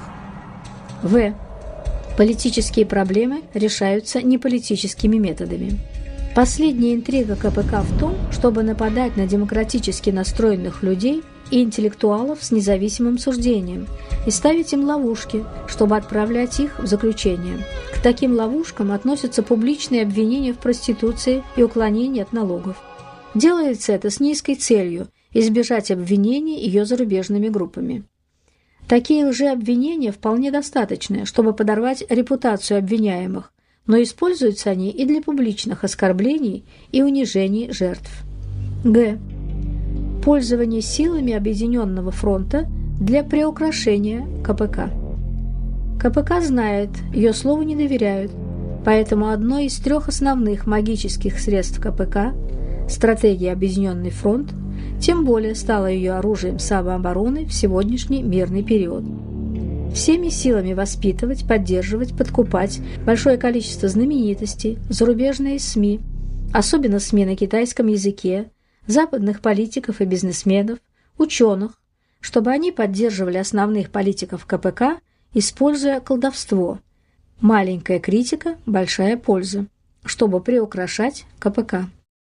В. Политические проблемы решаются неполитическими методами. Последняя интрига КПК в том, чтобы нападать на демократически настроенных людей и интеллектуалов с независимым суждением и ставить им ловушки, чтобы отправлять их в заключение. К таким ловушкам относятся публичные обвинения в проституции и уклонение от налогов. Делается это с низкой целью – избежать обвинений ее зарубежными группами. Такие лжеобвинения вполне достаточны, чтобы подорвать репутацию обвиняемых, но используются они и для публичных оскорблений и унижений жертв. Г. Пользование силами Объединенного фронта для приукрашения КПК. КПК знает, ее слову не доверяют, поэтому одно из 3 основных магических средств КПК – стратегия Объединенный фронт, тем более стало ее оружием самообороны в сегодняшний мирный период. Всеми силами воспитывать, поддерживать, подкупать большое количество знаменитостей, зарубежные СМИ, особенно СМИ на китайском языке, западных политиков и бизнесменов, ученых, чтобы они поддерживали основных политиков КПК, используя колдовство. Маленькая критика – большая польза, чтобы приукрашать КПК.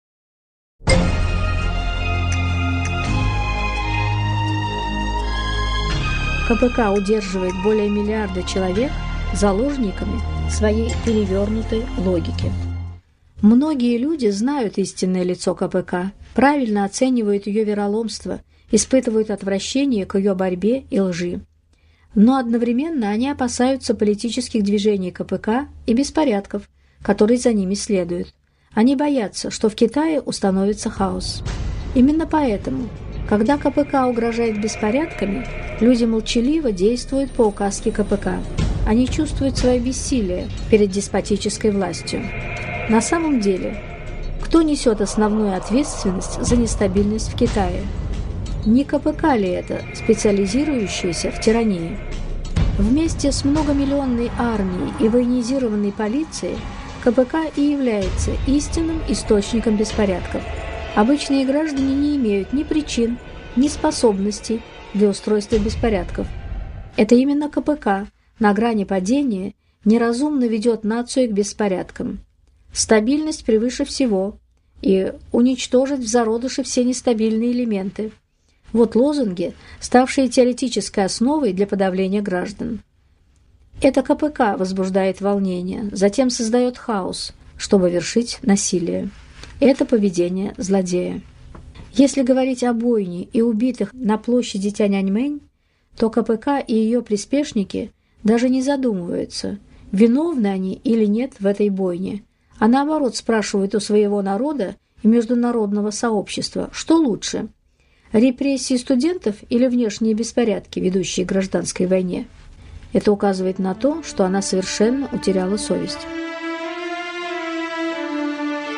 КПК удерживает более миллиарда человек заложниками своей перевернутой логики. Многие люди знают истинное лицо КПК, правильно оценивают ее вероломство, испытывают отвращение к ее борьбе и лжи. Но одновременно они опасаются политических движений КПК и беспорядков, которые за ними следуют. Они боятся, что в Китае установится хаос. Именно поэтому, когда КПК угрожает беспорядками, люди молчаливо действуют по указке КПК. Они чувствуют свое бессилие перед деспотической властью. На самом деле, кто несет основную ответственность за нестабильность в Китае? Не КПК ли это, специализирующаяся в тирании? Вместе с многомиллионной армией и военизированной полицией КПК и является истинным источником беспорядков. Обычные граждане не имеют ни причин, ни способностей для устройства беспорядков. Это именно КПК на грани падения неразумно ведет нацию к беспорядкам. Стабильность превыше всего и уничтожить в зародыше все нестабильные элементы. Вот лозунги, ставшие теоретической основой для подавления граждан. Это КПК возбуждает волнение, затем создает хаос, чтобы вершить насилие. Это поведение злодея. Если говорить о бойне и убитых на площади Тяньаньмэнь, то КПК и ее приспешники даже не задумываются, виновны они или нет в этой бойне, а наоборот спрашивают у своего народа и международного сообщества, что лучше – репрессии студентов или внешние беспорядки, ведущие к гражданской войне. Это указывает на то, что она совершенно утеряла совесть.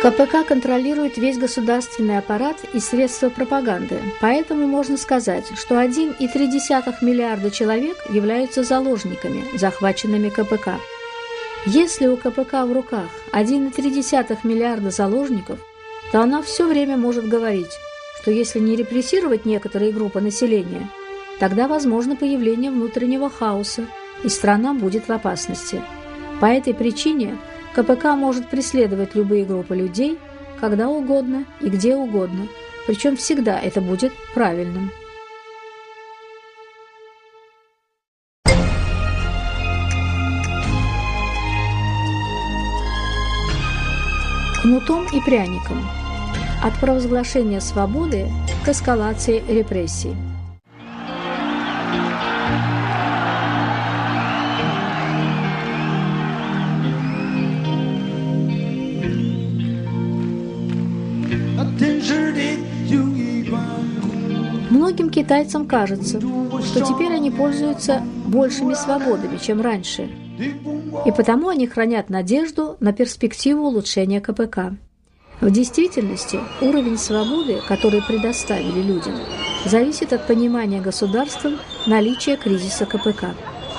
КПК контролирует весь государственный аппарат и средства пропаганды, поэтому можно сказать, что 1,3 миллиарда человек являются заложниками, захваченными КПК. Если у КПК в руках 1,3 миллиарда заложников, то она все время может говорить, что если не репрессировать некоторые группы населения, тогда возможно появление внутреннего хаоса, и страна будет в опасности. По этой причине КПК может преследовать любые группы людей, когда угодно и где угодно, причем всегда это будет правильным. Кнутом и пряником. От провозглашения свободы к эскалации репрессий. Многим китайцам кажется, что теперь они пользуются большими свободами, чем раньше, и потому они хранят надежду на перспективу улучшения КПК. В действительности уровень свободы, который предоставили людям, зависит от понимания государством наличия кризиса КПК.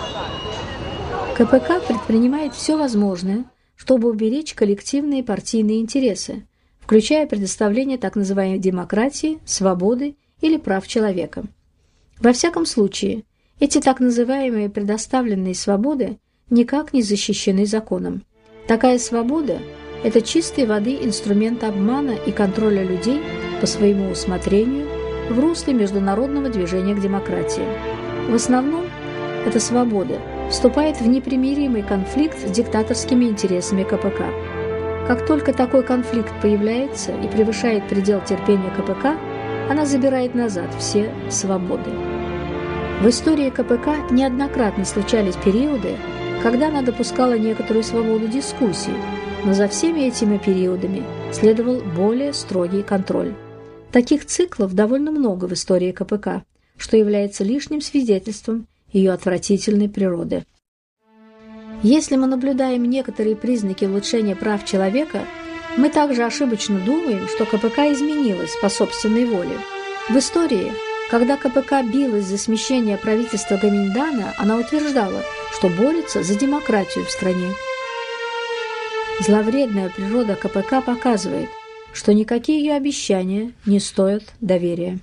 КПК предпринимает все возможное, чтобы уберечь коллективные партийные интересы, включая предоставление так называемой демократии, свободы или прав человека. Во всяком случае, эти так называемые предоставленные свободы никак не защищены законом. Такая свобода – это чистой воды инструмент обмана и контроля людей по своему усмотрению в русле международного движения к демократии. В основном эта свобода вступает в непримиримый конфликт с диктаторскими интересами КПК. Как только такой конфликт появляется и превышает предел терпения КПК, она забирает назад все свободы. В истории КПК неоднократно случались периоды, когда она допускала некоторую свободу дискуссий, но за всеми этими периодами следовал более строгий контроль. Таких циклов довольно много в истории КПК, что является лишним свидетельством ее отвратительной природы. Если мы наблюдаем некоторые признаки улучшения прав человека, мы также ошибочно думаем, что КПК изменилась по собственной воле. В истории, когда КПК билась за смещение правительства Гоминдана, она утверждала, что борется за демократию в стране. Зловредная природа КПК показывает, что никакие ее обещания не стоят доверия.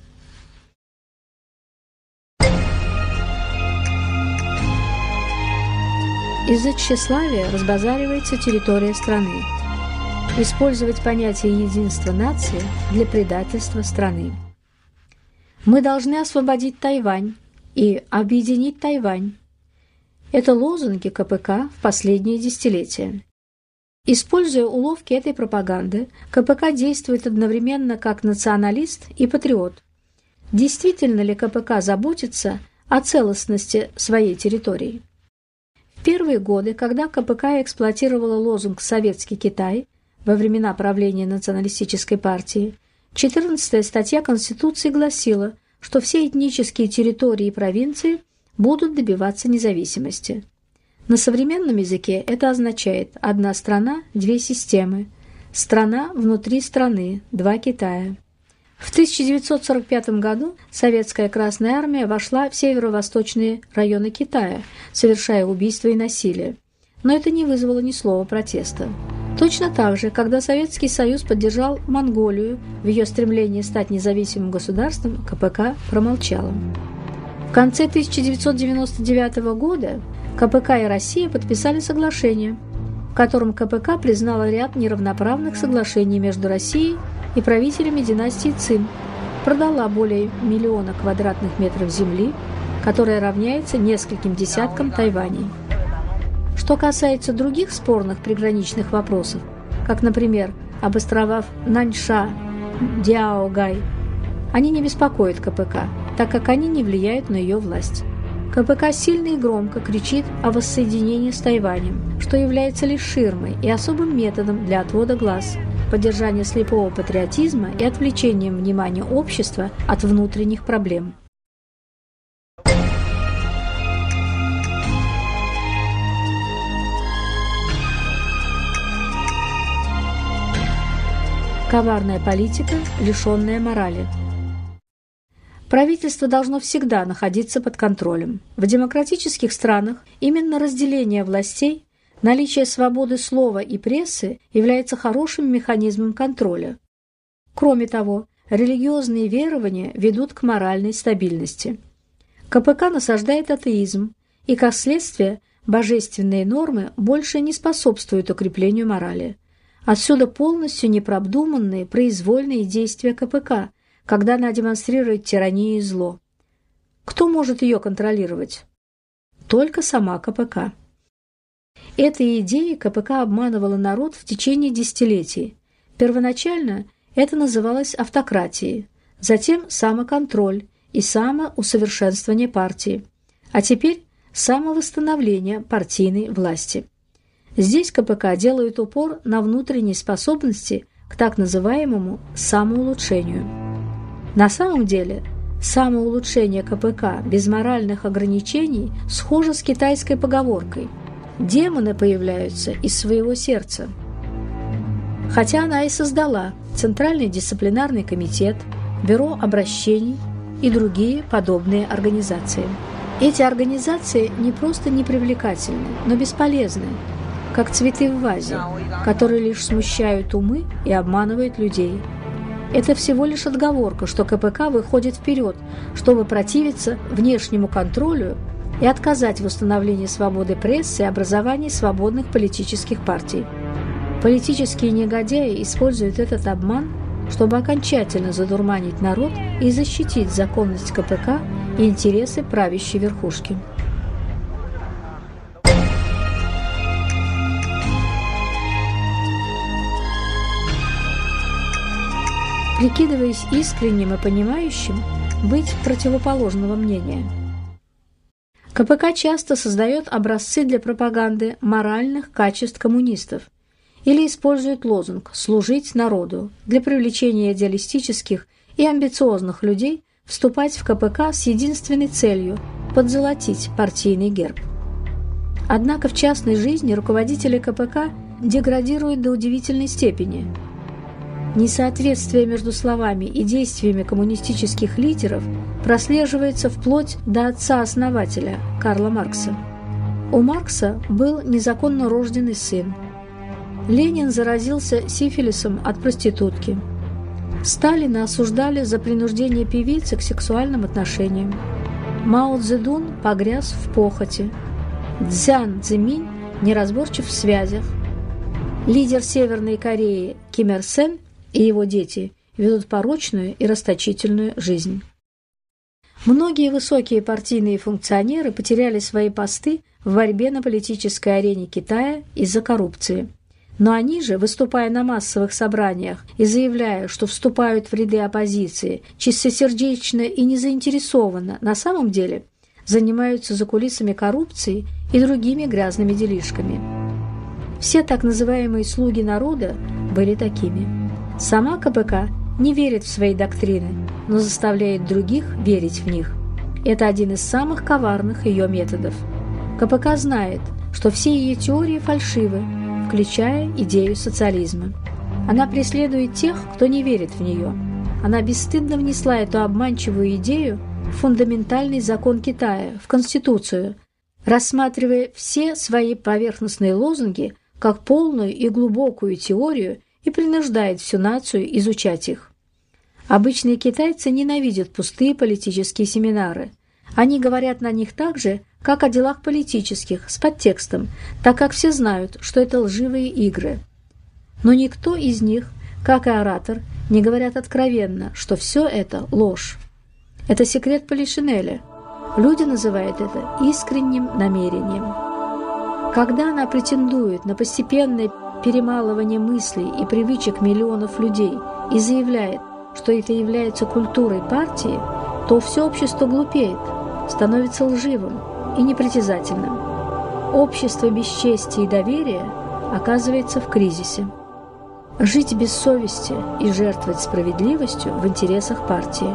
Из-за тщеславия разбазаривается территория страны. Использовать понятие единства нации для предательства страны. Мы должны освободить Тайвань и объединить Тайвань. Это лозунги КПК в последние десятилетия. Используя уловки этой пропаганды, КПК действует одновременно как националист и патриот. Действительно ли КПК заботится о целостности своей территории? В первые годы, когда КПК эксплуатировала лозунг «Советский Китай» во времена правления националистической партии, 14-я статья Конституции гласила, что все этнические территории и провинции будут добиваться независимости. На современном языке это означает «одна страна, две системы», «страна внутри страны, два Китая». В 1945 году Советская Красная Армия вошла в северо-восточные районы Китая, совершая убийства и насилие. Но это не вызвало ни слова протеста. Точно так же, когда Советский Союз поддержал Монголию в ее стремлении стать независимым государством, КПК промолчала. В конце 1999 года КПК и Россия подписали соглашение, в котором КПК признала ряд неравноправных соглашений между Россией и правителями династии Цин, продала более 1 миллиона квадратных метров земли, которая равняется нескольким десяткам Тайваней. Что касается других спорных приграничных вопросов, как, например, об островах Наньша, Диаогай, они не беспокоят КПК, так как они не влияют на ее власть. КПК сильно и громко кричит о воссоединении с Тайванем, что является лишь ширмой и особым методом для отвода глаз, поддержания слепого патриотизма и отвлечением внимания общества от внутренних проблем. коварная политика, лишенная морали. Правительство должно всегда находиться под контролем. В демократических странах именно разделение властей, наличие свободы слова и прессы является хорошим механизмом контроля. Кроме того, религиозные верования ведут к моральной стабильности. КПК насаждает атеизм, и, как следствие, божественные нормы больше не способствуют укреплению морали. Отсюда полностью непродуманные произвольные действия КПК, когда она демонстрирует тиранию и зло. Кто может ее контролировать? Только сама КПК. Этой идеей КПК обманывала народ в течение десятилетий. Первоначально это называлось автократией, затем самоконтроль и самоусовершенствование партии, а теперь самовосстановление партийной власти. Здесь КПК делает упор на внутренние способности к так называемому самоулучшению. На самом деле, самоулучшение КПК без моральных ограничений схоже с китайской поговоркой «демоны появляются из своего сердца». Хотя она и создала Центральный дисциплинарный комитет, Бюро обращений и другие подобные организации. Эти организации не просто непривлекательны, но бесполезны, как цветы в вазе, которые лишь смущают умы и обманывают людей. Это всего лишь отговорка, что КПК выходит вперед, чтобы противиться внешнему контролю и отказать в установлении свободы прессы и образовании свободных политических партий. Политические негодяи используют этот обман, чтобы окончательно задурманить народ и защитить законность КПК и интересы правящей верхушки. Прикидываясь искренним и понимающим, быть противоположного мнения. КПК часто создает образцы для пропаганды моральных качеств коммунистов или использует лозунг «служить народу» для привлечения идеалистических и амбициозных людей вступать в КПК с единственной целью – подзолотить партийный герб. Однако в частной жизни руководители КПК деградируют до удивительной степени. Несоответствие между словами и действиями коммунистических лидеров прослеживается вплоть до отца-основателя Карла Маркса. У Маркса был незаконно рожденный сын. Ленин заразился сифилисом от проститутки. Сталина осуждали за принуждение певицы к сексуальным отношениям. Мао Цзэдун погряз в похоти. Цзян Цзэминь неразборчив в связях. Лидер Северной Кореи Ким Ир Сен и его дети ведут порочную и расточительную жизнь. Многие высокие партийные функционеры потеряли свои посты в борьбе на политической арене Китая из-за коррупции. Но они же, выступая на массовых собраниях и заявляя, что вступают в ряды оппозиции, чистосердечно и незаинтересованно, на самом деле занимаются за кулисами коррупцией и другими грязными делишками. Все так называемые «слуги народа» были такими. Сама КПК не верит в свои доктрины, но заставляет других верить в них. Это один из самых коварных ее методов. КПК знает, что все ее теории фальшивы, включая идею социализма. Она преследует тех, кто не верит в нее. Она бесстыдно внесла эту обманчивую идею в фундаментальный закон Китая, в Конституцию, рассматривая все свои поверхностные лозунги как полную и глубокую теорию и принуждает всю нацию изучать их. Обычные китайцы ненавидят пустые политические семинары. Они говорят на них так же, как о делах политических, с подтекстом, так как все знают, что это лживые игры. Но никто из них, как и оратор, не говорят откровенно, что все это ложь. Это секрет Полишинеля. Люди называют это искренним намерением. Когда она претендует на постепенное перемалывание мыслей и привычек миллионов людей и заявляет, что это является культурой партии, то все общество глупеет, становится лживым и непритязательным. Общество без чести и доверия оказывается в кризисе. Жить без совести и жертвовать справедливостью в интересах партии.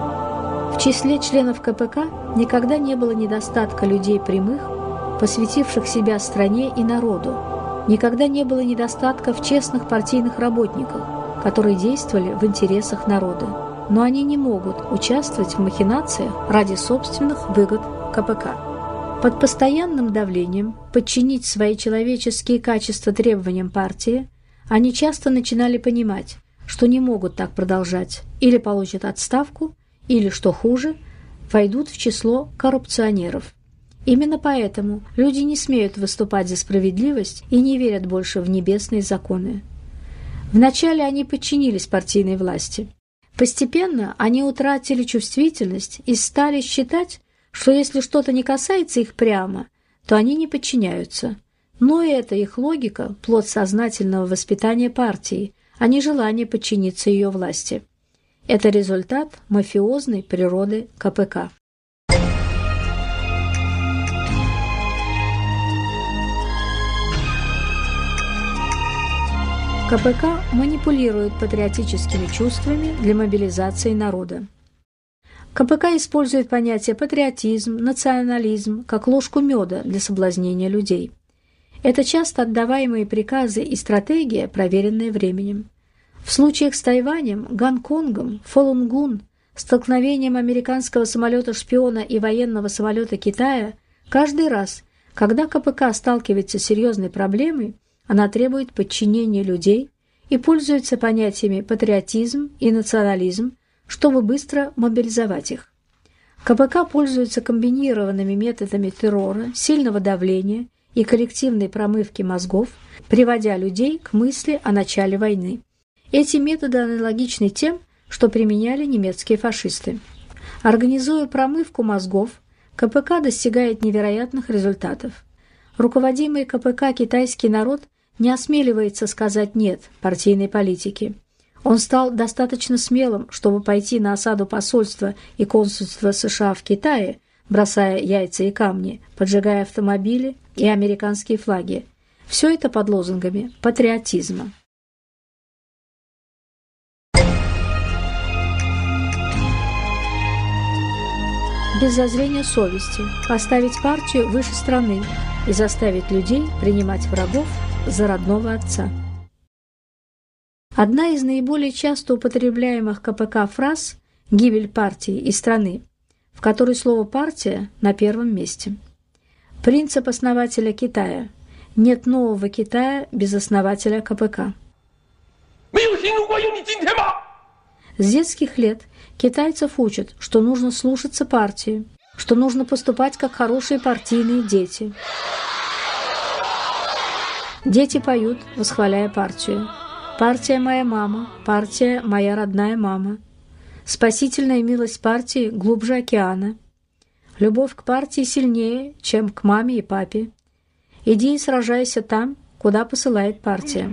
В числе членов КПК никогда не было недостатка людей прямых, посвятивших себя стране и народу. Никогда не было недостатка в честных партийных работниках, которые действовали в интересах народа. Но они не могут участвовать в махинациях ради собственных выгод КПК. Под постоянным давлением подчинить свои человеческие качества требованиям партии, они часто начинали понимать, что не могут так продолжать, или получат отставку, или, что хуже, войдут в число коррупционеров. Именно поэтому люди не смеют выступать за справедливость и не верят больше в небесные законы. Вначале они подчинились партийной власти. Постепенно они утратили чувствительность и стали считать, что если что-то не касается их прямо, то они не подчиняются. Но и это их логика – плод сознательного воспитания партии, а не желание подчиниться ее власти. Это результат мафиозной природы КПК. КПК манипулирует патриотическими чувствами для мобилизации народа. КПК использует понятие патриотизм, национализм как ложку меда для соблазнения людей. Это часто отдаваемые приказы и стратегия, проверенная временем. В случаях с Тайванем, Гонконгом, Фалунгун, столкновением американского самолета-шпиона и военного самолета Китая, каждый раз, когда КПК сталкивается с серьезной проблемой, она требует подчинения людей и пользуется понятиями патриотизм и национализм, чтобы быстро мобилизовать их. КПК пользуется комбинированными методами террора, сильного давления и коллективной промывки мозгов, приводя людей к мысли о начале войны. Эти методы аналогичны тем, что применяли немецкие фашисты. Организуя промывку мозгов, КПК достигает невероятных результатов. Руководимый КПК китайский народ не осмеливается сказать «нет» партийной политике. Он стал достаточно смелым, чтобы пойти на осаду посольства и консульства США в Китае, бросая яйца и камни, поджигая автомобили и американские флаги. Все это под лозунгами патриотизма. Без зазрения совести поставить партию выше страны и заставить людей принимать врагов за родного отца. Одна из наиболее часто употребляемых КПК фраз – «гибель партии и страны», в которой слово «партия» на первом месте. Принцип основателя Китая – нет нового Китая без основателя КПК. С детских лет китайцев учат, что нужно слушаться партии, что нужно поступать как хорошие партийные дети. Дети поют, восхваляя партию. «Партия моя мама, партия моя родная мама». Спасительная милость партии глубже океана. Любовь к партии сильнее, чем к маме и папе. Иди и сражайся там, куда посылает партия.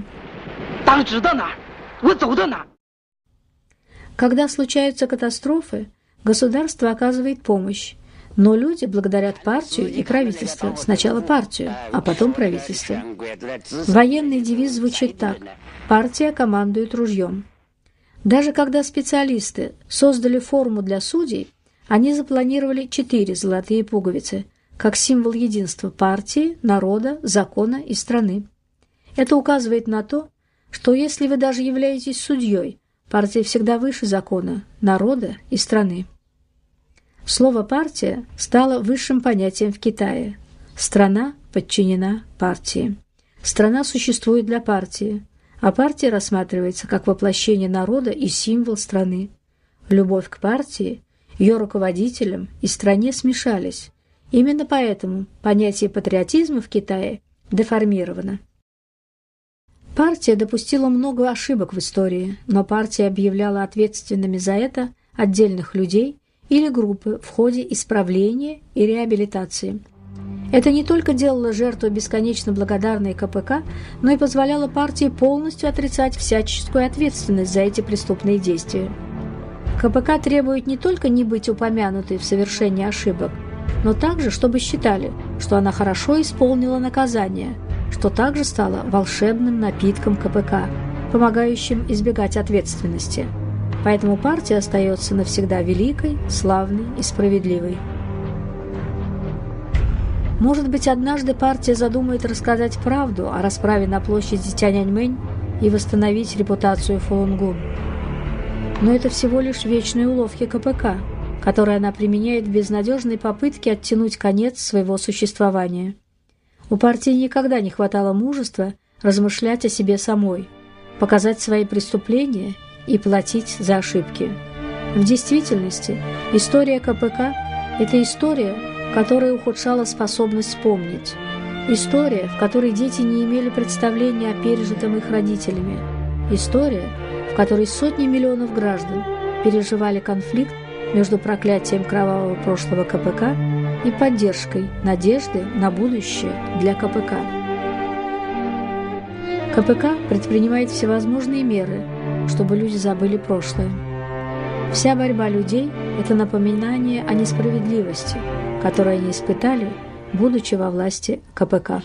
Когда случаются катастрофы, государство оказывает помощь, но люди благодарят партию и правительство. Сначала партию, а потом правительство. Военный девиз звучит так: «Партия командует ружьем». Даже когда специалисты создали форму для судей, они запланировали 4 золотые пуговицы, как символ единства партии, народа, закона и страны. Это указывает на то, что если вы даже являетесь судьей, партия всегда выше закона, народа и страны. Слово «партия» стало высшим понятием в Китае. Страна подчинена партии. Страна существует для партии, а партия рассматривается как воплощение народа и символ страны. Любовь к партии, ее руководителям и стране смешались. Именно поэтому понятие патриотизма в Китае деформировано. Партия допустила много ошибок в истории, но партия объявляла ответственными за это отдельных людей или группы в ходе исправления и реабилитации. Это не только делало жертву бесконечно благодарной КПК, но и позволяло партии полностью отрицать всяческую ответственность за эти преступные действия. КПК требует не только не быть упомянутой в совершении ошибок, но также, чтобы считали, что она хорошо исполнила наказание, что также стало волшебным напитком КПК, помогающим избегать ответственности. Поэтому партия остается навсегда великой, славной и справедливой. Может быть, однажды партия задумает рассказать правду о расправе на площади Тяньаньмэнь и восстановить репутацию Фалунгун. Но это всего лишь вечные уловки КПК, которые она применяет в безнадежной попытке оттянуть конец своего существования. У партии никогда не хватало мужества размышлять о себе самой, показать свои преступления и платить за ошибки. В действительности, история КПК – это история, которая ухудшала способность помнить. История, в которой дети не имели представления о пережитом их родителями. История, в которой сотни миллионов граждан переживали конфликт между проклятием кровавого прошлого КПК и поддержкой надежды на будущее для КПК. КПК предпринимает всевозможные меры, чтобы люди забыли прошлое. Вся борьба людей – это напоминание о несправедливости, которую они испытали, будучи во власти КПК.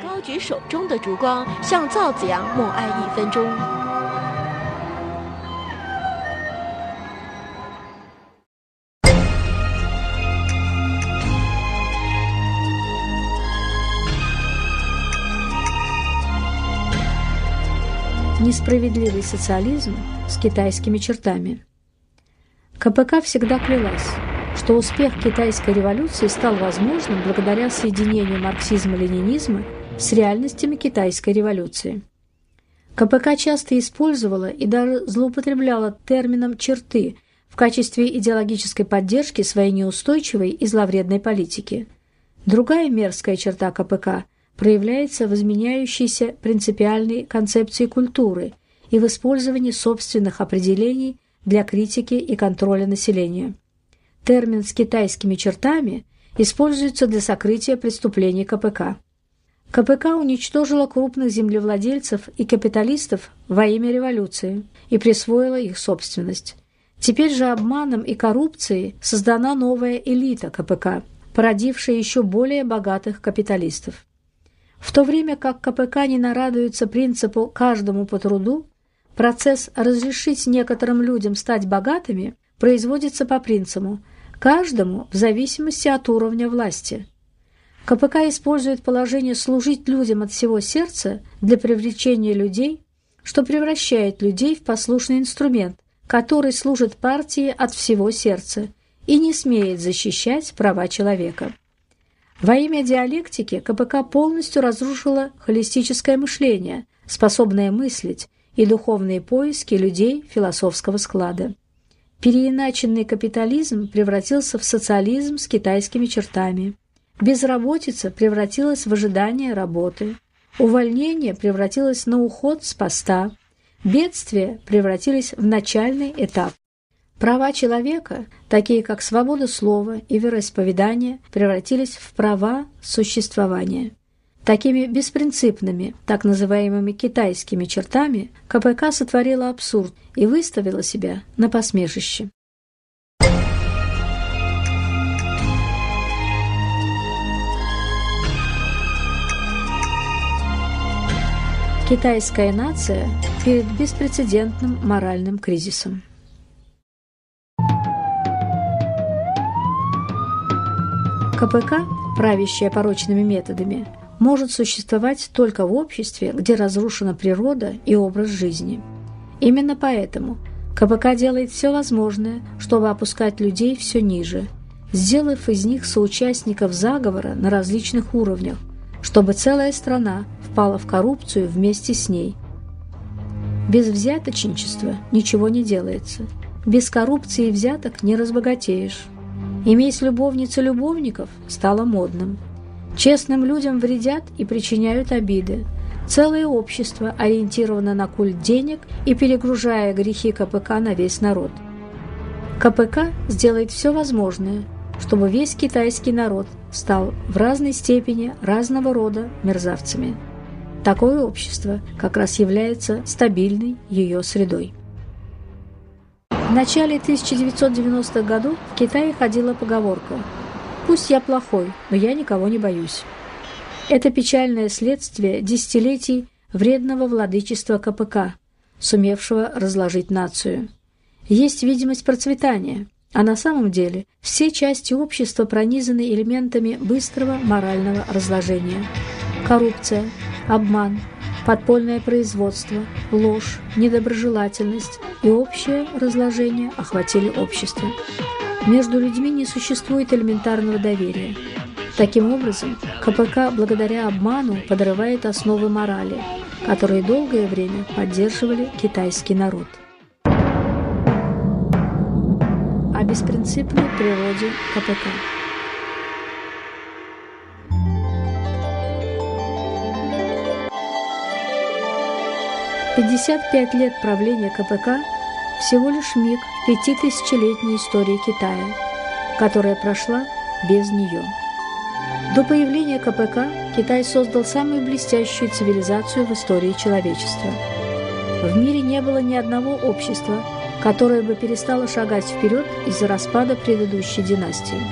Несправедливый социализм с китайскими чертами. КПК всегда клялась, что успех китайской революции стал возможным благодаря соединению марксизма-ленинизма с реальностями китайской революции. КПК часто использовала и даже злоупотребляла термином «черты» в качестве идеологической поддержки своей неустойчивой и зловредной политики. Другая мерзкая черта КПК проявляется в изменяющейся принципиальной концепции культуры и в использовании собственных определений для критики и контроля населения. Термин с китайскими чертами используется для сокрытия преступлений КПК. КПК уничтожила крупных землевладельцев и капиталистов во имя революции и присвоила их собственность. Теперь же обманом и коррупцией создана новая элита КПК, породившая еще более богатых капиталистов. В то время как КПК не нарадуется принципу «каждому по труду», процесс разрешить некоторым людям стать богатыми производится по принципу «каждому в зависимости от уровня власти». КПК использует положение служить людям от всего сердца для привлечения людей, что превращает людей в послушный инструмент, который служит партии от всего сердца и не смеет защищать права человека. Во имя диалектики КПК полностью разрушила холистическое мышление, способное мыслить, и духовные поиски людей философского склада. Переиначенный капитализм превратился в социализм с китайскими чертами. Безработица превратилась в ожидание работы. Увольнение превратилось на уход с поста. Бедствия превратились в начальный этап. Права человека, такие как свобода слова и вероисповедания, превратились в права существования. Такими беспринципными, так называемыми китайскими чертами, КПК сотворила абсурд и выставила себя на посмешище. Китайская нация перед беспрецедентным моральным кризисом. КПК, правящая порочными методами, может существовать только в обществе, где разрушена природа и образ жизни. Именно поэтому КПК делает все возможное, чтобы опускать людей все ниже, сделав из них соучастников заговора на различных уровнях, чтобы целая страна впала в коррупцию вместе с ней. Без взяточничества ничего не делается. Без коррупции и взяток не разбогатеешь. Иметь любовниц и любовников стало модным. Честным людям вредят и причиняют обиды. Целое общество ориентировано на культ денег и перегружая грехи КПК на весь народ. КПК сделает все возможное, чтобы весь китайский народ стал в разной степени разного рода мерзавцами. Такое общество как раз является стабильной ее средой. В начале 1990-х годов в Китае ходила поговорка «Пусть я плохой, но я никого не боюсь». Это печальное следствие десятилетий вредного владычества КПК, сумевшего разложить нацию. Есть видимость процветания, а на самом деле все части общества пронизаны элементами быстрого морального разложения. Коррупция, обман, подпольное производство, ложь, недоброжелательность и общее разложение охватили общество. Между людьми не существует элементарного доверия. Таким образом, КПК благодаря обману подрывает основы морали, которые долгое время поддерживали китайский народ. О беспринципной природе КПК. – 55 лет правления КПК – всего лишь миг в 5000-летней истории Китая, которая прошла без нее. До появления КПК Китай создал самую блестящую цивилизацию в истории человечества. В мире не было ни одного общества, которое бы перестало шагать вперед из-за распада предыдущей династии.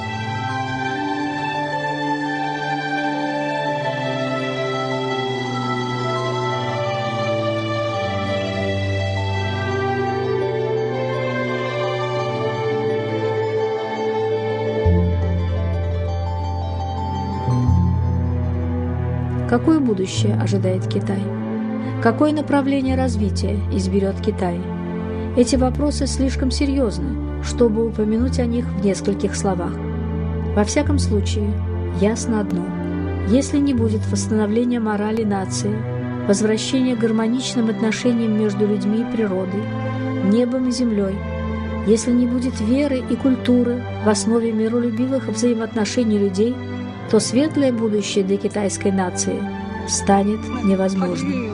Какое будущее ожидает Китай? Какое направление развития изберет Китай? Эти вопросы слишком серьезны, чтобы упомянуть о них в нескольких словах. Во всяком случае, ясно одно. Если не будет восстановления морали нации, возвращения к гармоничным отношениям между людьми и природой, небом и землей, если не будет веры и культуры в основе миролюбивых взаимоотношений людей, то светлое будущее для китайской нации станет невозможным.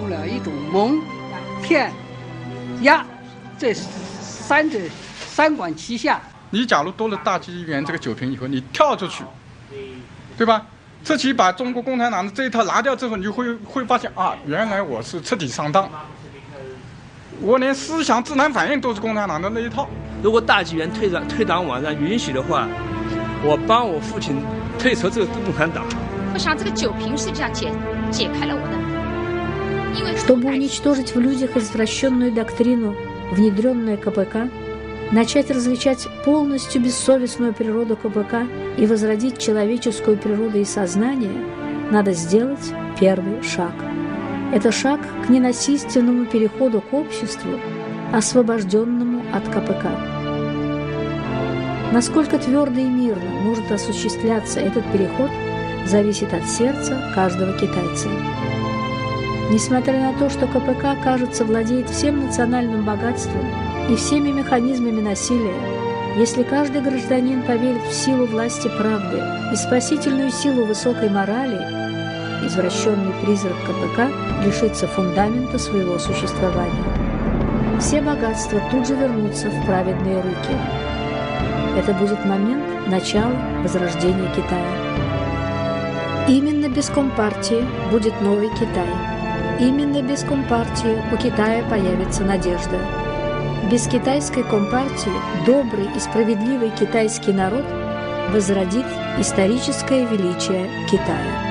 你假如夺了大纪元这个酒瓶以后，你跳出去，对吧？自己把中国共产党的这一套拿掉之后，你就会发现啊，原来我是彻底上当，我连思想自然反应都是共产党的那一套。 如果大纪元退党网上允许的话，我帮我父亲退出这个共产党。 我想这个酒瓶实际上解开了我的。 Чтобы уничтожить в людях извращенную доктрину, внедренную КПК, начать различать полностью бессовестную природу КПК и возродить человеческую природу и сознание, надо сделать первый шаг. Это шаг к ненасильственному переходу к обществу, освобожденному от КПК. Насколько твердо и мирно может осуществляться этот переход, зависит от сердца каждого китайца. Несмотря на то, что КПК, кажется, владеет всем национальным богатством и всеми механизмами насилия, если каждый гражданин поверит в силу власти правды и спасительную силу высокой морали, извращенный призрак КПК лишится фундамента своего существования. Все богатства тут же вернутся в праведные руки. Это будет момент начала возрождения Китая. Именно без Компартии будет новый Китай. Именно без Компартии у Китая появится надежда. Без китайской Компартии добрый и справедливый китайский народ возродит историческое величие Китая.